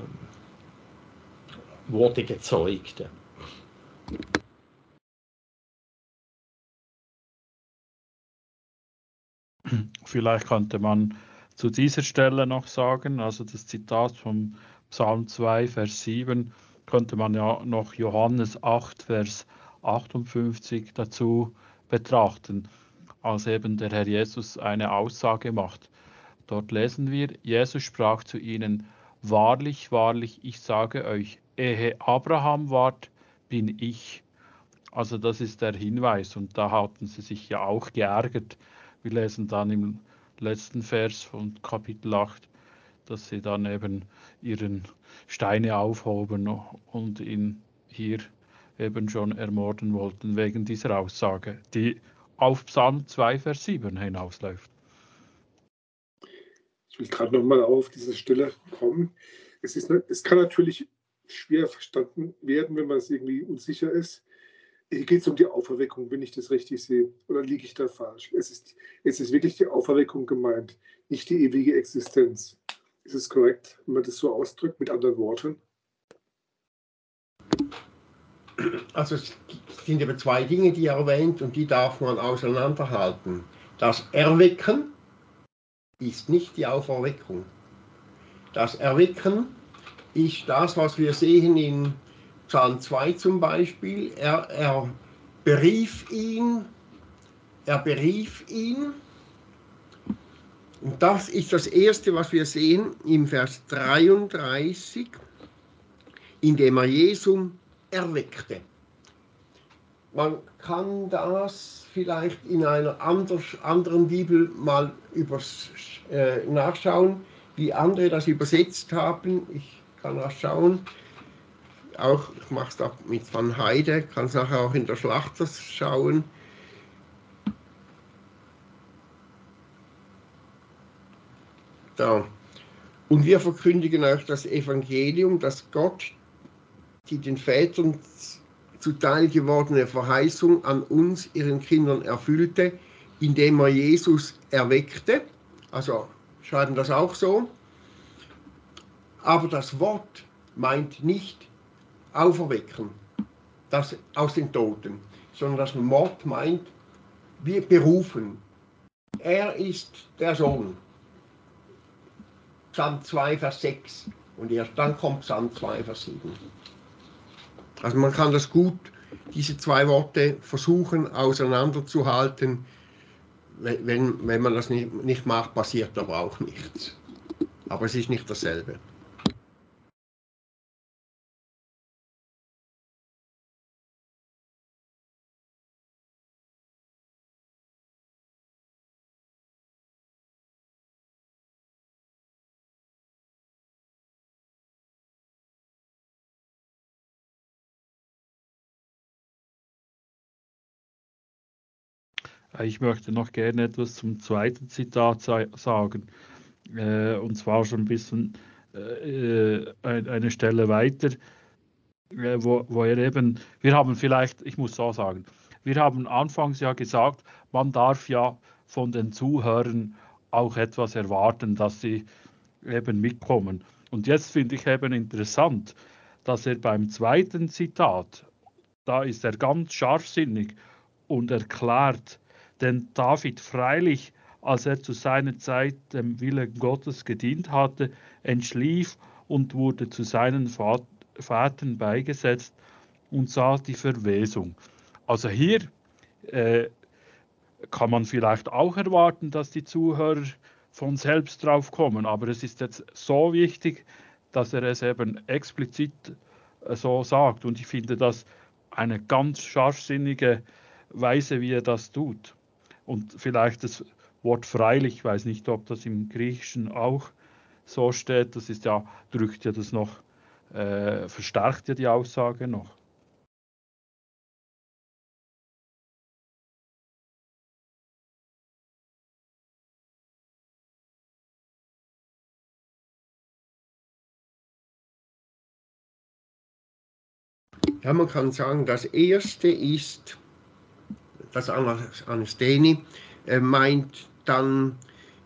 wurde gezeugt. Vielleicht könnte man zu dieser Stelle noch sagen, also das Zitat vom Psalm zwei, Vers sieben, könnte man ja noch Johannes acht, Vers achtundfünfzig dazu betrachten, als eben der Herr Jesus eine Aussage macht. Dort lesen wir, Jesus sprach zu ihnen, wahrlich, wahrlich, ich sage euch, ehe Abraham ward, bin ich. Also das ist der Hinweis und da hatten sie sich ja auch geärgert. Wir lesen dann im letzten Vers von Kapitel acht, dass sie dann eben ihren Steine aufhoben und ihn hier eben schon ermorden wollten wegen dieser Aussage, die auf Psalm zwei, Vers sieben hinausläuft. Ich will gerade nochmal auf diese Stelle kommen. Es, ist, es kann natürlich schwer verstanden werden, wenn man es irgendwie unsicher ist. Hier geht es um die Auferweckung, wenn ich das richtig sehe. Oder liege ich da falsch? Es ist, es ist wirklich die Auferweckung gemeint, nicht die ewige Existenz. Ist es korrekt, wenn man das so ausdrückt, mit anderen Worten? Also es sind eben zwei Dinge, die er erwähnt, und die darf man auseinanderhalten. Das Erwecken ist nicht die Auferweckung. Das Erwecken ist das, was wir sehen in Psalm zwei zum Beispiel. Er, er berief ihn, er berief ihn. Und das ist das Erste, was wir sehen im Vers dreiunddreißig, indem er Jesum erweckte. Man kann das vielleicht in einer anderen Bibel mal übers, äh, nachschauen, wie andere das übersetzt haben. Ich kann das schauen. Auch, ich mache es da mit Van Heide, kann es nachher auch in der Schlachter schauen. Da. Und wir verkündigen euch das Evangelium, dass Gott die den Vätern zuteil gewordene Verheißung an uns, ihren Kindern, erfüllte, indem er Jesus erweckte. Also schreiben das auch so. Aber das Wort meint nicht auferwecken, das aus den Toten, sondern das Wort meint, wir berufen. Er ist der Sohn. Psalm zwei, Vers sechs. Und erst dann kommt Psalm zwei, Vers sieben. Also man kann das gut, diese zwei Worte versuchen auseinanderzuhalten. Wenn, wenn man das nicht, nicht macht, passiert aber auch nichts. Aber es ist nicht dasselbe. Ich möchte noch gerne etwas zum zweiten Zitat sagen, äh, und zwar schon ein bisschen äh, eine Stelle weiter, äh, wo, wo er eben, wir haben vielleicht, ich muss so sagen, wir haben anfangs ja gesagt, man darf ja von den Zuhörern auch etwas erwarten, dass sie eben mitkommen. Und jetzt finde ich eben interessant, dass er beim zweiten Zitat, da ist er ganz scharfsinnig und erklärt, denn David freilich, als er zu seiner Zeit dem Willen Gottes gedient hatte, entschlief und wurde zu seinen Vätern beigesetzt und sah die Verwesung. Also hier äh, kann man vielleicht auch erwarten, dass die Zuhörer von selbst drauf kommen, aber es ist jetzt so wichtig, dass er es eben explizit äh, so sagt, und ich finde das eine ganz scharfsinnige Weise, wie er das tut. Und vielleicht das Wort freilich, ich weiß nicht, ob das im Griechischen auch so steht, das ist ja, drückt ja das noch, äh, verstärkt ja die Aussage noch. Ja, man kann sagen, das erste ist, das Anastheni äh, meint dann,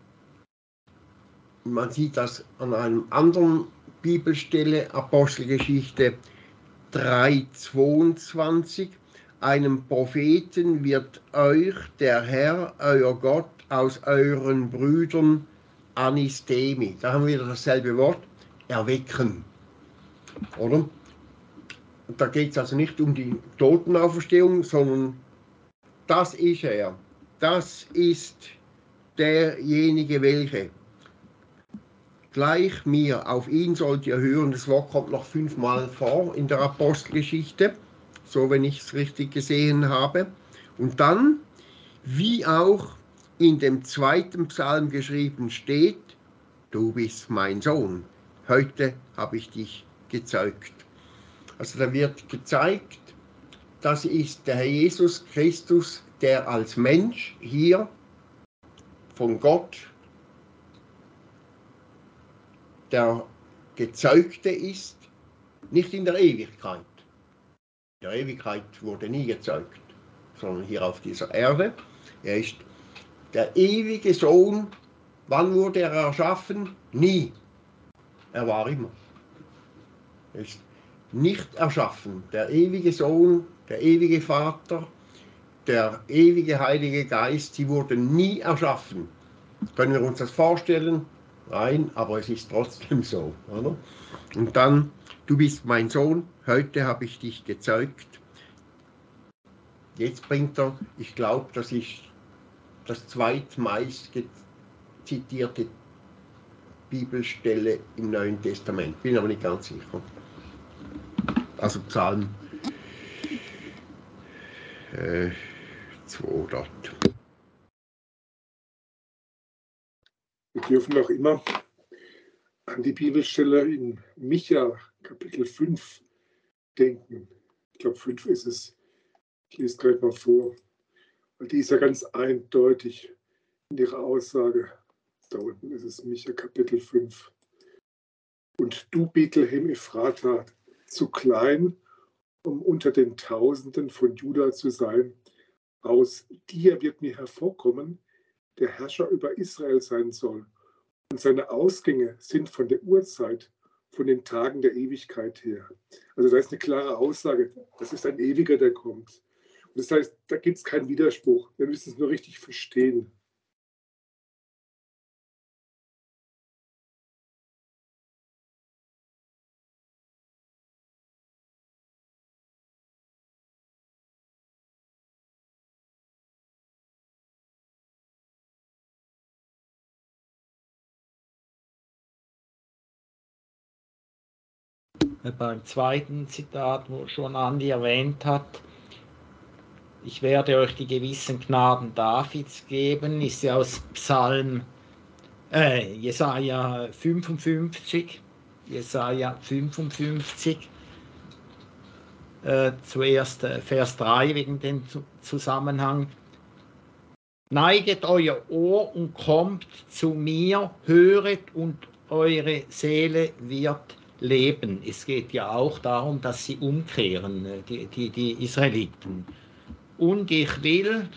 man sieht das an einem anderen Bibelstelle, Apostelgeschichte drei zweiundzwanzig, einem Propheten wird euch der Herr, euer Gott, aus euren Brüdern Anistemi, da haben wir wieder dasselbe Wort, erwecken. Oder? Da geht es also nicht um die Totenauferstehung, sondern das ist er. Das ist derjenige, welche. Gleich mir, auf ihn sollt ihr hören. Das Wort kommt noch fünfmal vor in der Apostelgeschichte, so wenn ich es richtig gesehen habe. Und dann, wie auch in dem zweiten Psalm geschrieben steht, du bist mein Sohn, heute habe ich dich gezeugt. Also da wird gezeigt, das ist der Herr Jesus Christus, der als Mensch hier von Gott der Gezeugte ist, nicht in der Ewigkeit. In der Ewigkeit wurde nie gezeugt, sondern hier auf dieser Erde. Er ist der ewige Sohn. Wann wurde er erschaffen? Nie. Er war immer. Er ist nicht erschaffen. Der ewige Sohn, der ewige Vater, der ewige Heilige Geist, sie wurden nie erschaffen. Können wir uns das vorstellen? Nein, aber es ist trotzdem so. Oder? Und dann, du bist mein Sohn, heute habe ich dich gezeugt. Jetzt bringt er, ich glaube, das ist das zweitmeist zitierte Bibelstelle im Neuen Testament. Bin aber nicht ganz sicher. Also Psalm äh, zwei dort. Wir dürfen auch immer an die Bibelstelle in Micha, Kapitel fünf, denken. Ich glaube, fünf ist es. Ich lese gleich mal vor. Weil die ist ja ganz eindeutig in ihrer Aussage. Da unten ist es Micha, Kapitel fünf. Und du, Bethlehem Ephrata, zu klein, um unter den Tausenden von Juda zu sein. Aus dir wird mir hervorkommen, der Herrscher über Israel sein soll. Und seine Ausgänge sind von der Urzeit, von den Tagen der Ewigkeit her. Also da ist eine klare Aussage, das ist ein Ewiger, der kommt. Und das heißt, da gibt es keinen Widerspruch. Wir müssen es nur richtig verstehen. Beim zweiten Zitat, wo schon Andi erwähnt hat, ich werde euch die gewissen Gnaden Davids geben, ist ja aus Psalm äh, Jesaja fünfundfünfzig. Jesaja fünfundfünfzig. Äh, zuerst äh, Vers drei wegen dem Zusammenhang. Neiget euer Ohr und kommt zu mir, höret und eure Seele wird leben. Es geht ja auch darum, dass sie umkehren, die, die, die Israeliten. Und ich will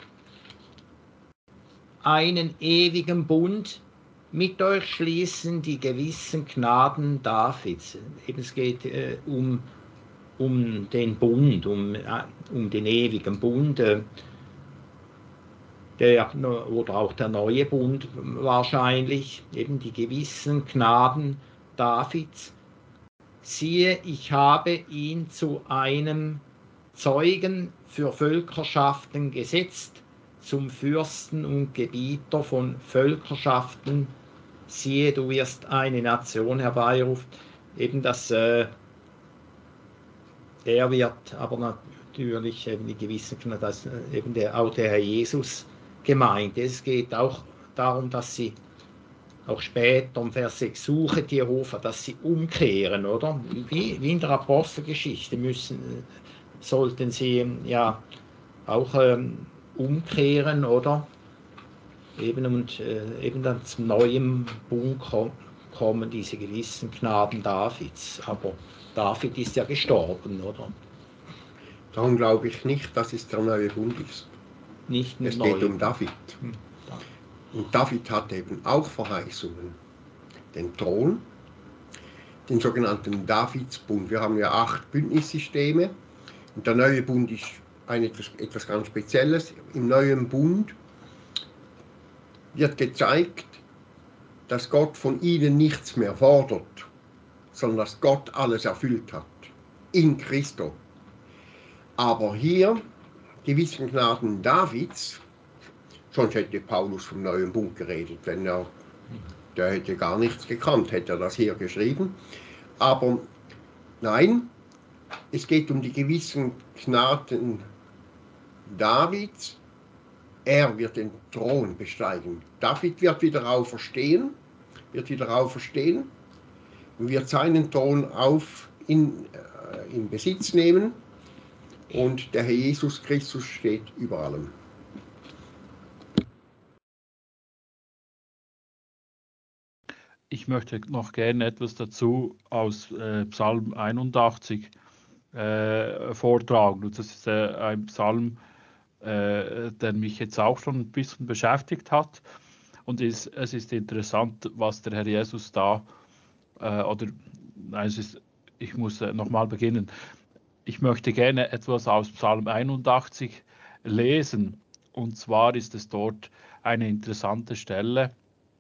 einen ewigen Bund mit euch schließen, die gewissen Gnaden Davids. Eben es geht äh, um, um den Bund, um, äh, um den ewigen Bund, äh, der, oder auch der neue Bund wahrscheinlich, eben die gewissen Gnaden Davids. Siehe, ich habe ihn zu einem Zeugen für Völkerschaften gesetzt, zum Fürsten und Gebieter von Völkerschaften. Siehe, du wirst eine Nation herbeirufen. Eben das, äh, er wird aber natürlich eben die gewissen, dass eben der, auch der Herr Jesus gemeint. Es geht auch darum, dass sie auch später um Vers sechs suchet Jehova, dass sie umkehren, oder? Wie, wie in der Apostelgeschichte müssen, sollten sie ja auch ähm, umkehren, oder? Eben und äh, eben dann zum neuen Bund kom kommen diese gewissen Gnaden Davids. Aber David ist ja gestorben, oder? Darum glaube ich nicht, dass es der neue Bund ist. Nicht Es neu. geht um David. Hm. Und David hat eben auch Verheißungen. Den Thron, den sogenannten Davidsbund. Wir haben ja acht Bündnissysteme. Und der neue Bund ist ein etwas, etwas ganz Spezielles. Im neuen Bund wird gezeigt, dass Gott von ihnen nichts mehr fordert, sondern dass Gott alles erfüllt hat. In Christo. Aber hier, gewissen Gnaden Davids, sonst hätte Paulus vom neuen Bund geredet, wenn er, der hätte gar nichts gekannt, hätte er das hier geschrieben. Aber nein, es geht um die gewissen Gnaden Davids. Er wird den Thron besteigen. David wird wieder auferstehen, wird wieder auferstehen und wird seinen Thron auf in, äh, in Besitz nehmen. Und der Herr Jesus Christus steht über allem. Ich möchte noch gerne etwas dazu aus äh, Psalm einundachtzig äh, vortragen. Und das ist äh, ein Psalm, äh, der mich jetzt auch schon ein bisschen beschäftigt hat. Und es, es ist interessant, was der Herr Jesus da, äh, oder nein, es ist, ich muss äh, nochmal beginnen. Ich möchte gerne etwas aus Psalm einundachtzig lesen. Und zwar ist es dort eine interessante Stelle.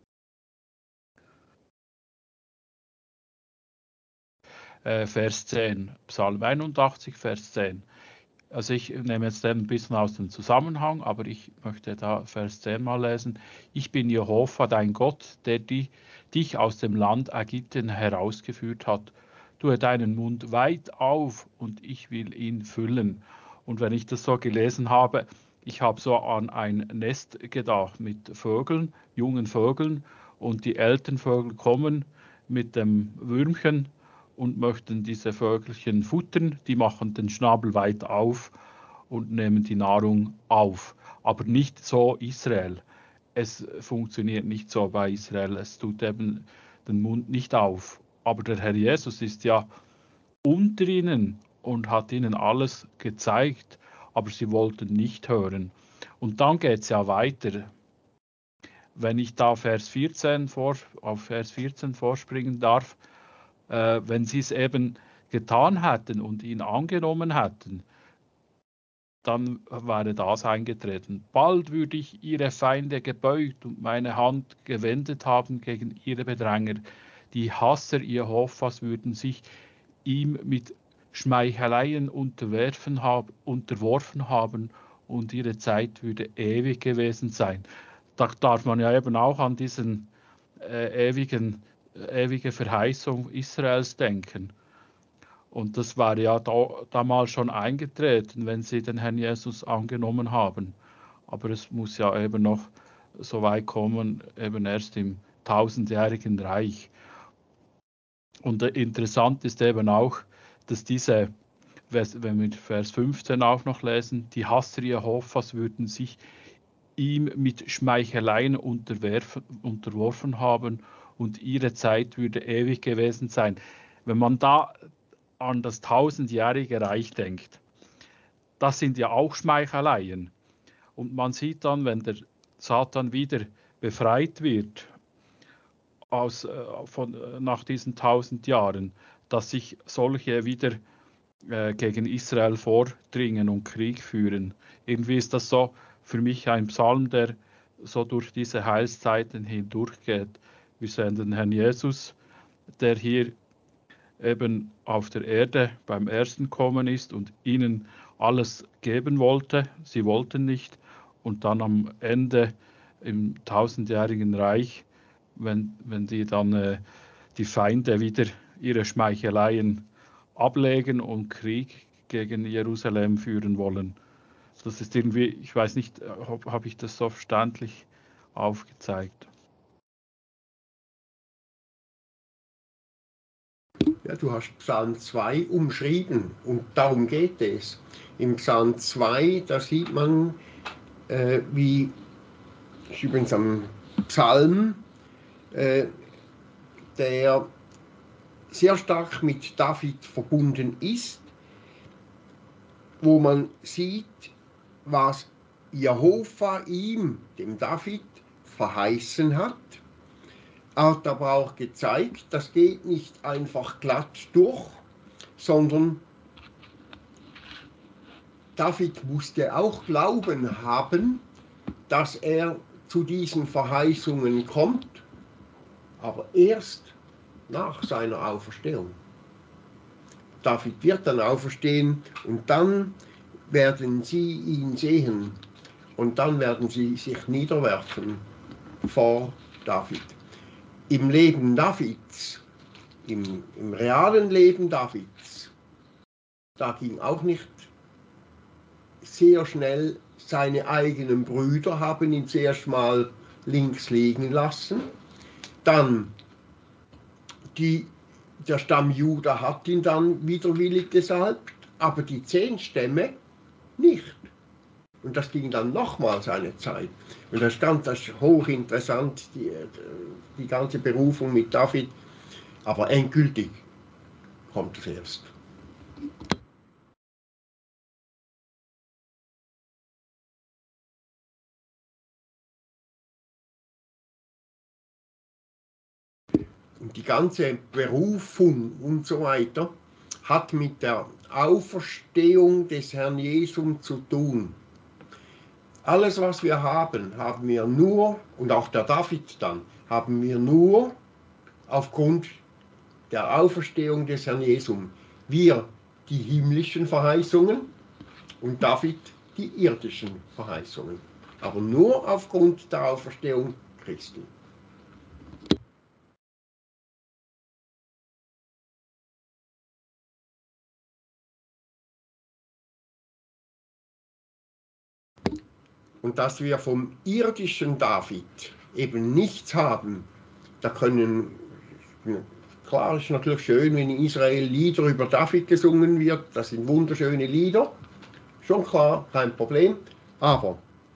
Äh, Vers zehn, Psalm einundachtzig, Vers zehn. Also ich nehme jetzt ein bisschen aus dem Zusammenhang, aber ich möchte da Vers zehn mal lesen. Ich bin Jehova, dein Gott, der die, dich aus dem Land Ägypten herausgeführt hat. Tue deinen Mund weit auf und ich will ihn füllen. Und wenn ich das so gelesen habe, ich habe so an ein Nest gedacht mit Vögeln, jungen Vögeln, und die Elternvögel kommen mit dem Würmchen und möchten diese Vögelchen futtern. Die machen den Schnabel weit auf und nehmen die Nahrung auf. Aber nicht so Israel. Es funktioniert nicht so bei Israel. Es tut eben den Mund nicht auf. Aber der Herr Jesus ist ja unter ihnen und hat ihnen alles gezeigt, aber sie wollten nicht hören. Und dann geht es ja weiter. Wenn ich da Vers vierzehn vor, auf Vers vierzehn vorspringen darf, äh, wenn sie es eben getan hätten und ihn angenommen hätten, dann wäre das eingetreten. Bald würde ich ihre Feinde gebeugt und meine Hand gewendet haben gegen ihre Bedränger. Die Hasser Jehovas würden sich ihm mit Schmeicheleien unterwerfen hab, unterworfen haben und ihre Zeit würde ewig gewesen sein. Da darf man ja eben auch an diesen äh, ewigen, äh, ewige Verheißung Israels denken. Und das war ja da, damals schon eingetreten, wenn sie den Herrn Jesus angenommen haben. Aber es muss ja eben noch so weit kommen, eben erst im tausendjährigen Reich. Und interessant ist eben auch, dass diese, wenn wir Vers fünfzehn auch noch lesen, die Hasser Jehovas würden sich ihm mit Schmeicheleien unterworfen haben und ihre Zeit würde ewig gewesen sein. Wenn man da an das tausendjährige Reich denkt, das sind ja auch Schmeicheleien. Und man sieht dann, wenn der Satan wieder befreit wird aus, von, nach diesen tausend Jahren, dass sich solche wieder äh, gegen Israel vordringen und Krieg führen. Irgendwie ist das so für mich ein Psalm, der so durch diese Heilszeiten hindurchgeht. Wir sehen den Herrn Jesus, der hier eben auf der Erde beim ersten Kommen ist und ihnen alles geben wollte. Sie wollten nicht. Und dann am Ende im tausendjährigen Reich, wenn, wenn die dann äh, die Feinde wieder ihre Schmeicheleien ablegen und Krieg gegen Jerusalem führen wollen. Das ist irgendwie, ich weiß nicht, habe hab ich das so verständlich aufgezeigt. Ja, du hast Psalm zwei umschrieben und darum geht es. Im Psalm zwei, da sieht man, äh, wie, das ist übrigens am Psalm, äh, der sehr stark mit David verbunden ist. wo man sieht, was Jehova ihm, dem David, verheißen hat. Er hat aber auch gezeigt, das geht nicht einfach glatt durch, sondern David musste auch Glauben haben, dass er zu diesen Verheißungen kommt, aber erst nach seiner Auferstehung. David wird dann auferstehen und dann werden sie ihn sehen und dann werden sie sich niederwerfen vor David. Im Leben Davids, im, im realen Leben Davids, da ging auch nicht sehr schnell, seine eigenen Brüder haben ihn zuerst mal links liegen lassen, dann die, der Stamm Juda hat ihn dann widerwillig gesalbt, aber die zehn Stämme nicht. Und das ging dann nochmals eine Zeit. Und das ist ganz das ist hochinteressant, die, die ganze Berufung mit David. Aber endgültig kommt es erst. Und die ganze Berufung und so weiter hat mit der Auferstehung des Herrn Jesu zu tun. Alles, was wir haben, haben wir nur, und auch der David dann, haben wir nur aufgrund der Auferstehung des Herrn Jesu. Wir die himmlischen Verheißungen und David die irdischen Verheißungen. Aber nur aufgrund der Auferstehung Christi. Und dass wir vom irdischen David eben nichts haben, da können, klar ist natürlich schön, wenn in Israel Lieder über David gesungen wird, das sind wunderschöne Lieder, schon klar, kein Problem, aber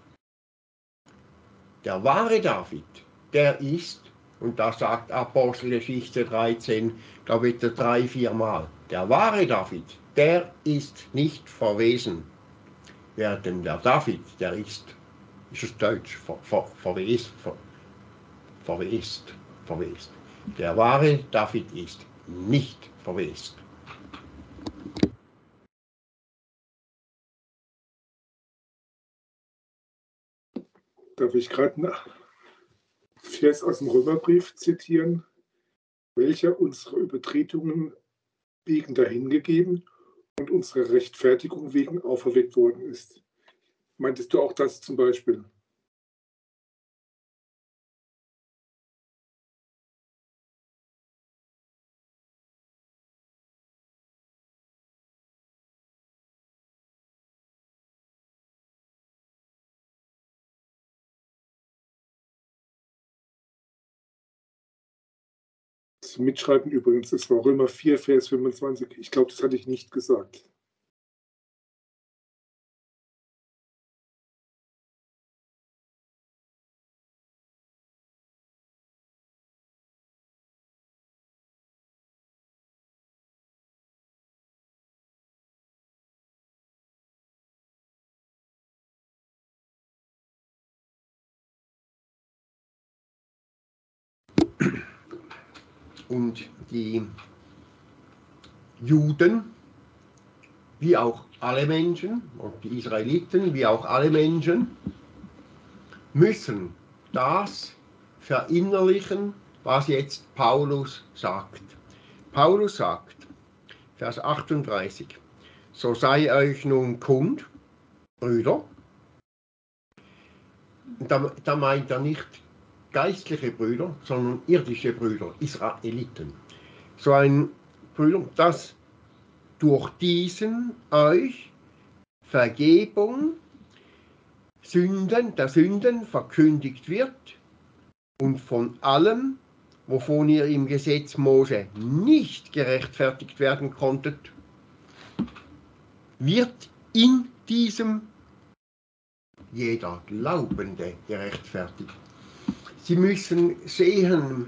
der wahre David, der ist, und da sagt Apostelgeschichte dreizehn, da wird er drei, vier Mal, der wahre David, der ist nicht verwesen, während der David, der ist, ist es Deutsch, ver, ver, verwest, ver, verwest, verwest. Der wahre David ist nicht verwest. Darf ich gerade einen Vers aus dem Römerbrief zitieren? Welcher unsere Übertretungen wegen dahingegeben und unsere Rechtfertigung wegen auferweckt worden ist. Meintest du auch das zum Beispiel? Zum Mitschreiben übrigens, das war Römer vier, Vers fünfundzwanzig. Ich glaube, das hatte ich nicht gesagt. Und die Juden, wie auch alle Menschen, und die Israeliten, wie auch alle Menschen, müssen das verinnerlichen, was jetzt Paulus sagt. Paulus sagt, Vers achtunddreißig, so sei euch nun kund, Brüder, da, da meint er nicht geistliche Brüder, sondern irdische Brüder, Israeliten. So ein Brüder, dass durch diesen euch Vergebung Sünden, der Sünden verkündigt wird und von allem, wovon ihr im Gesetz Mose nicht gerechtfertigt werden konntet, wird in diesem jeder Glaubende gerechtfertigt. Sie müssen sehen,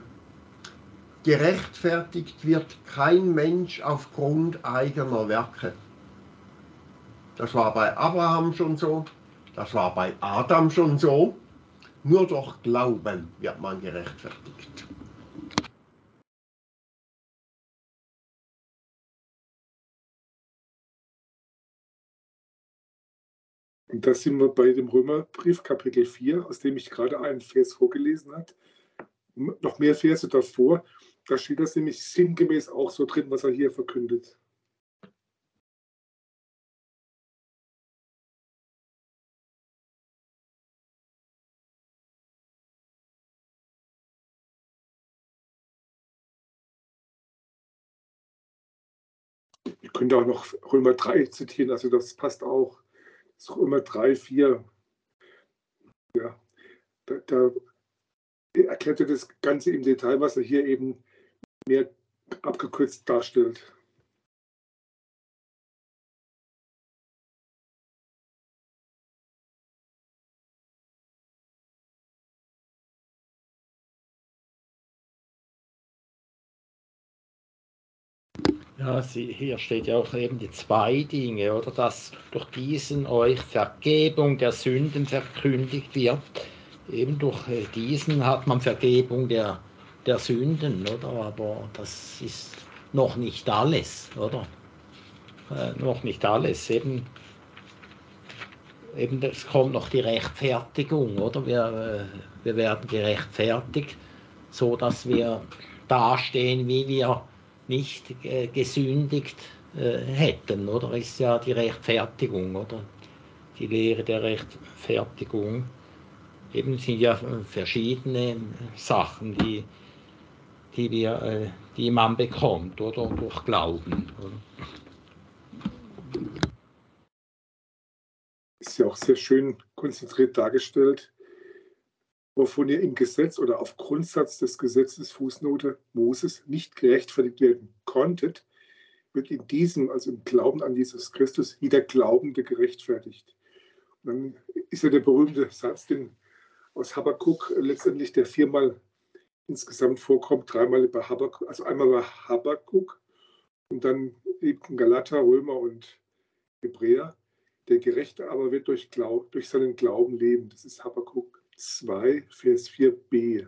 gerechtfertigt wird kein Mensch aufgrund eigener Werke. Das war bei Abraham schon so, das war bei Adam schon so. Nur durch Glauben wird man gerechtfertigt. Und da sind wir bei dem Römerbrief, Kapitel vier, aus dem ich gerade einen Vers vorgelesen habe. Noch mehr Verse davor, da steht das nämlich sinngemäß auch so drin, was er hier verkündet. Ihr könnt auch noch Römer drei zitieren, also das passt auch. Das ist Römer drei, vier. Ja, da, da erklärt er das Ganze im Detail, was er hier eben mehr abgekürzt darstellt. Ja, sie, hier steht ja auch eben die zwei Dinge, oder? Dass durch diesen euch Vergebung der Sünden verkündigt wird. Eben durch diesen hat man Vergebung der, der Sünden, oder? Aber das ist noch nicht alles, oder? Äh, noch nicht alles. Eben, eben es kommt noch die Rechtfertigung, oder? Wir, äh, wir werden gerechtfertigt, so dass wir dastehen, wie wir nicht äh, gesündigt äh, hätten, oder? Ist ja die Rechtfertigung, oder? Die Lehre der Rechtfertigung. Eben sind ja verschiedene Sachen, die, die, wir, äh, die man bekommt, oder? Durch Glauben. Oder? Ist ja auch sehr schön konzentriert dargestellt, wovon ihr im Gesetz oder auf Grundsatz des Gesetzes, Fußnote Moses, nicht gerechtfertigt werden konntet, wird in diesem, also im Glauben an Jesus Christus, jeder Glaubende gerechtfertigt. Und dann ist ja der berühmte Satz, den aus Habakkuk letztendlich, der viermal insgesamt vorkommt, dreimal bei Habakkuk, also einmal bei Habakkuk und dann eben Galater, Römer und Hebräer. Der Gerechte aber wird durch, Glaub, durch seinen Glauben leben. Das ist Habakkuk zwei, Vers vier b.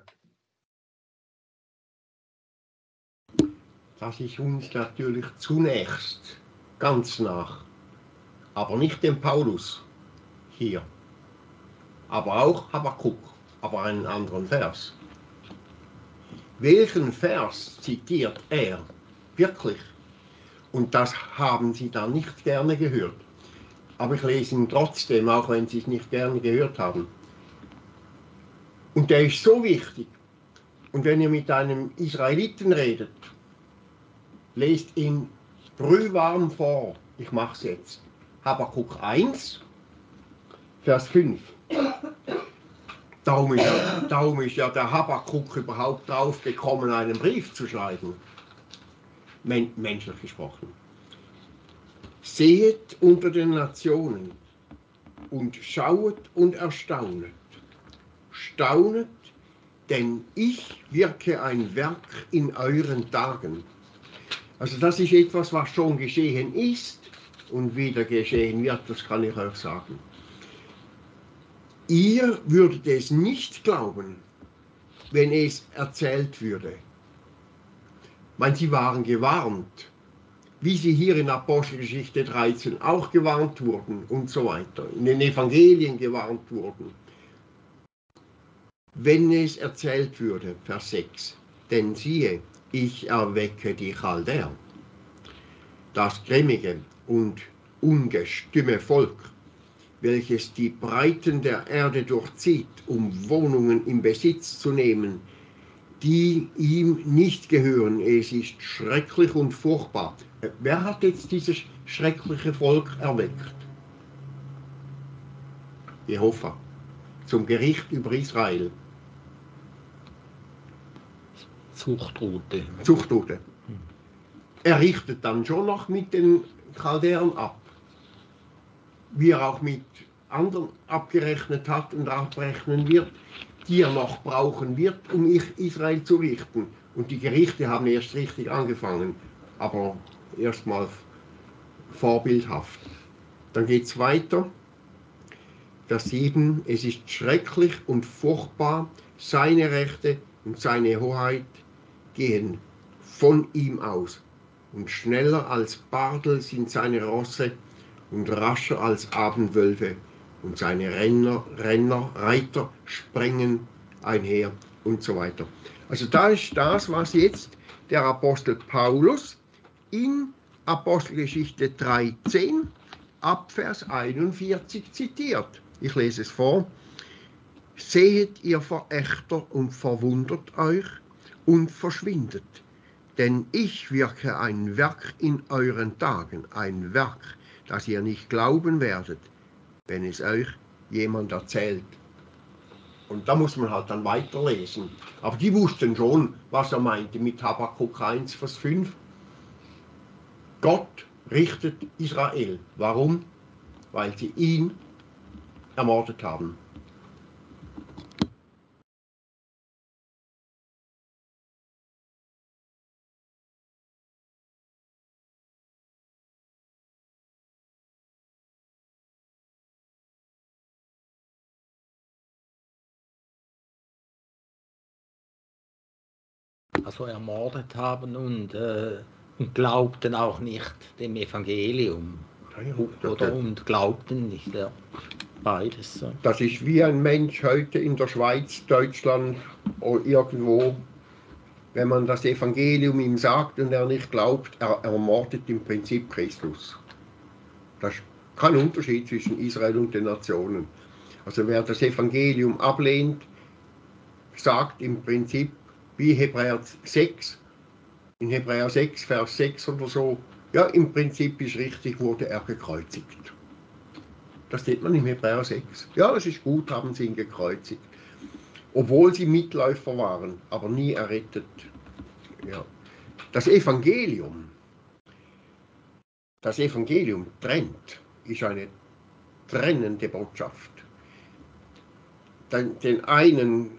Das ist uns natürlich zunächst ganz nach, aber nicht dem Paulus hier, aber auch Habakkuk, aber einen anderen Vers. Welchen Vers zitiert er wirklich? Und das haben Sie dann nicht gerne gehört. Aber ich lese ihn trotzdem, auch wenn Sie es nicht gerne gehört haben. Und der ist so wichtig. Und wenn ihr mit einem Israeliten redet, lest ihn brühwarm vor. Ich mache es jetzt. Habakkuk eins, Vers fünf. Darum ist, ja, darum ist ja der Habakkuk überhaupt drauf gekommen, einen Brief zu schreiben. Men menschlich gesprochen. Sehet unter den Nationen und schauet und erstaunet. Staunet, denn ich wirke ein Werk in euren Tagen. Also das ist etwas, was schon geschehen ist und wieder geschehen wird, das kann ich euch sagen. Ihr würdet es nicht glauben, wenn es erzählt würde. Ich meine, sie waren gewarnt, wie sie hier in Apostelgeschichte dreizehn auch gewarnt wurden und so weiter, in den Evangelien gewarnt wurden. Wenn es erzählt würde, Vers sechs, denn siehe, ich erwecke die Chaldäer, das grimmige und ungestüme Volk, welches die Breiten der Erde durchzieht, um Wohnungen in Besitz zu nehmen, die ihm nicht gehören. Es ist schrecklich und furchtbar. Wer hat jetzt dieses schreckliche Volk erweckt? Jehova, zum Gericht über Israel. Zuchtrute. Zuchtrute. Er richtet dann schon noch mit den Chaldäern ab, wie er auch mit anderen abgerechnet hat und abrechnen wird, die er noch brauchen wird, um Israel zu richten. Und die Gerichte haben erst richtig angefangen, aber erstmal vorbildhaft. Dann geht es weiter. Vers sieben. Es ist schrecklich und furchtbar, seine Rechte und seine Hoheit gehen von ihm aus. Und schneller als Bardel sind seine Rosse und rascher als Abendwölfe. Und seine Renner, Renner, Reiter sprengen einher und so weiter. Also da ist das, was jetzt der Apostel Paulus in Apostelgeschichte dreizehn ab Vers einundvierzig zitiert. Ich lese es vor. Sehet ihr Verächter und verwundert euch und verschwindet, denn ich wirke ein Werk in euren Tagen, ein Werk, das ihr nicht glauben werdet, wenn es euch jemand erzählt. Und da muss man halt dann weiterlesen. Aber die wussten schon, was er meinte mit Habakuk eins, Vers fünf. Gott richtet Israel. Warum? Weil sie ihn ermordet haben. Also ermordet haben und, äh, und glaubten auch nicht dem Evangelium. Oder und glaubten nicht, ja. Beides. So. Das ist wie ein Mensch heute in der Schweiz, Deutschland oder irgendwo, wenn man das Evangelium ihm sagt und er nicht glaubt, er ermordet im Prinzip Christus. Das ist kein Unterschied zwischen Israel und den Nationen. Also wer das Evangelium ablehnt, sagt im Prinzip wie Hebräer sechs, in Hebräer sechs, Vers sechs oder so, ja, im Prinzip ist richtig, wurde er gekreuzigt. Das steht man in Hebräer sechs. Ja, es ist gut, haben sie ihn gekreuzigt. Obwohl sie Mitläufer waren, aber nie errettet. Ja. Das Evangelium, das Evangelium trennt, ist eine trennende Botschaft. Den, den einen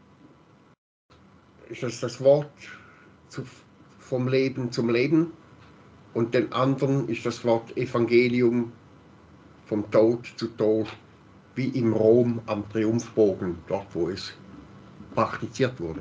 ist das das Wort zu, vom Leben zum Leben und den anderen ist das Wort Evangelium vom Tod zu Tod, wie im Rom am Triumphbogen, dort wo es praktiziert wurde.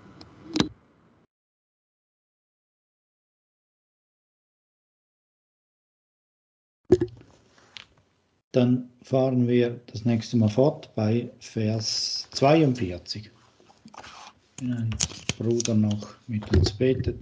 Dann fahren wir das nächste Mal fort bei Vers zweiundvierzig. Wenn ein Bruder noch mit uns betet.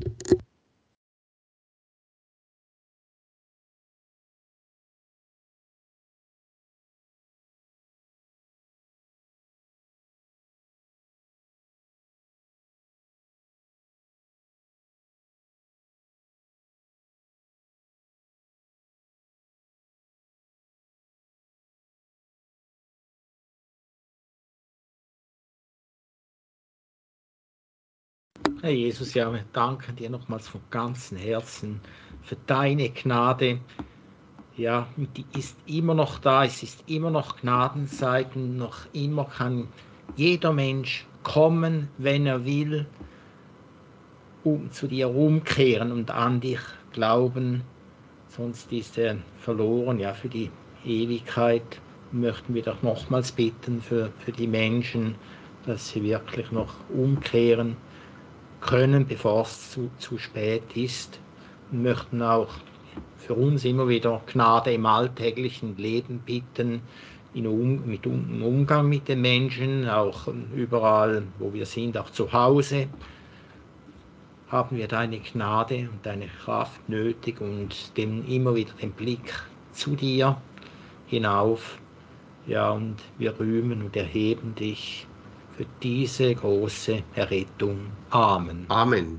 Herr Jesus, ja, wir danken dir nochmals von ganzem Herzen für deine Gnade. Ja, die ist immer noch da, es ist immer noch Gnadenzeit und noch immer kann jeder Mensch kommen, wenn er will, um zu dir umkehren und an dich glauben. Sonst ist er verloren, ja, für die Ewigkeit. Möchten wir doch nochmals bitten für, für die Menschen, dass sie wirklich noch umkehren können, bevor es zu, zu spät ist. Und möchten auch für uns immer wieder Gnade im alltäglichen Leben bitten, in um, mit um, im Umgang mit den Menschen, auch überall, wo wir sind, auch zu Hause, haben wir deine Gnade und deine Kraft nötig und den, immer wieder den Blick zu dir hinauf. Ja, und wir rühmen und erheben dich für diese große Errettung. Amen. Amen.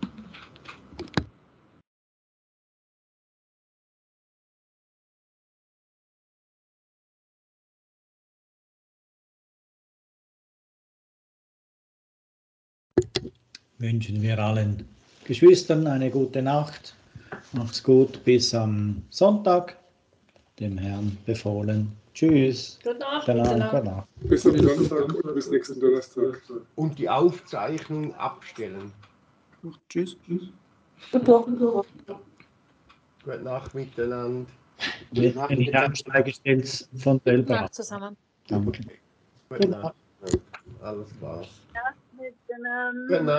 Wünschen wir allen Geschwistern eine gute Nacht. Macht's gut, bis am Sonntag. Dem Herrn befohlen. Tschüss. Gute Nacht. Gute Nacht. Gute Nacht. Bis am Donnerstag und bis nächsten Donnerstag. Und die Aufzeichnung abstellen. Tschüss. Gute Nacht. Gute Nacht miteinander. Wenn ich einsteige, stellt es von selber ab. zusammen. Danke. Gute Nacht. Alles klar. Ja, mit, ähm, Gute Nacht.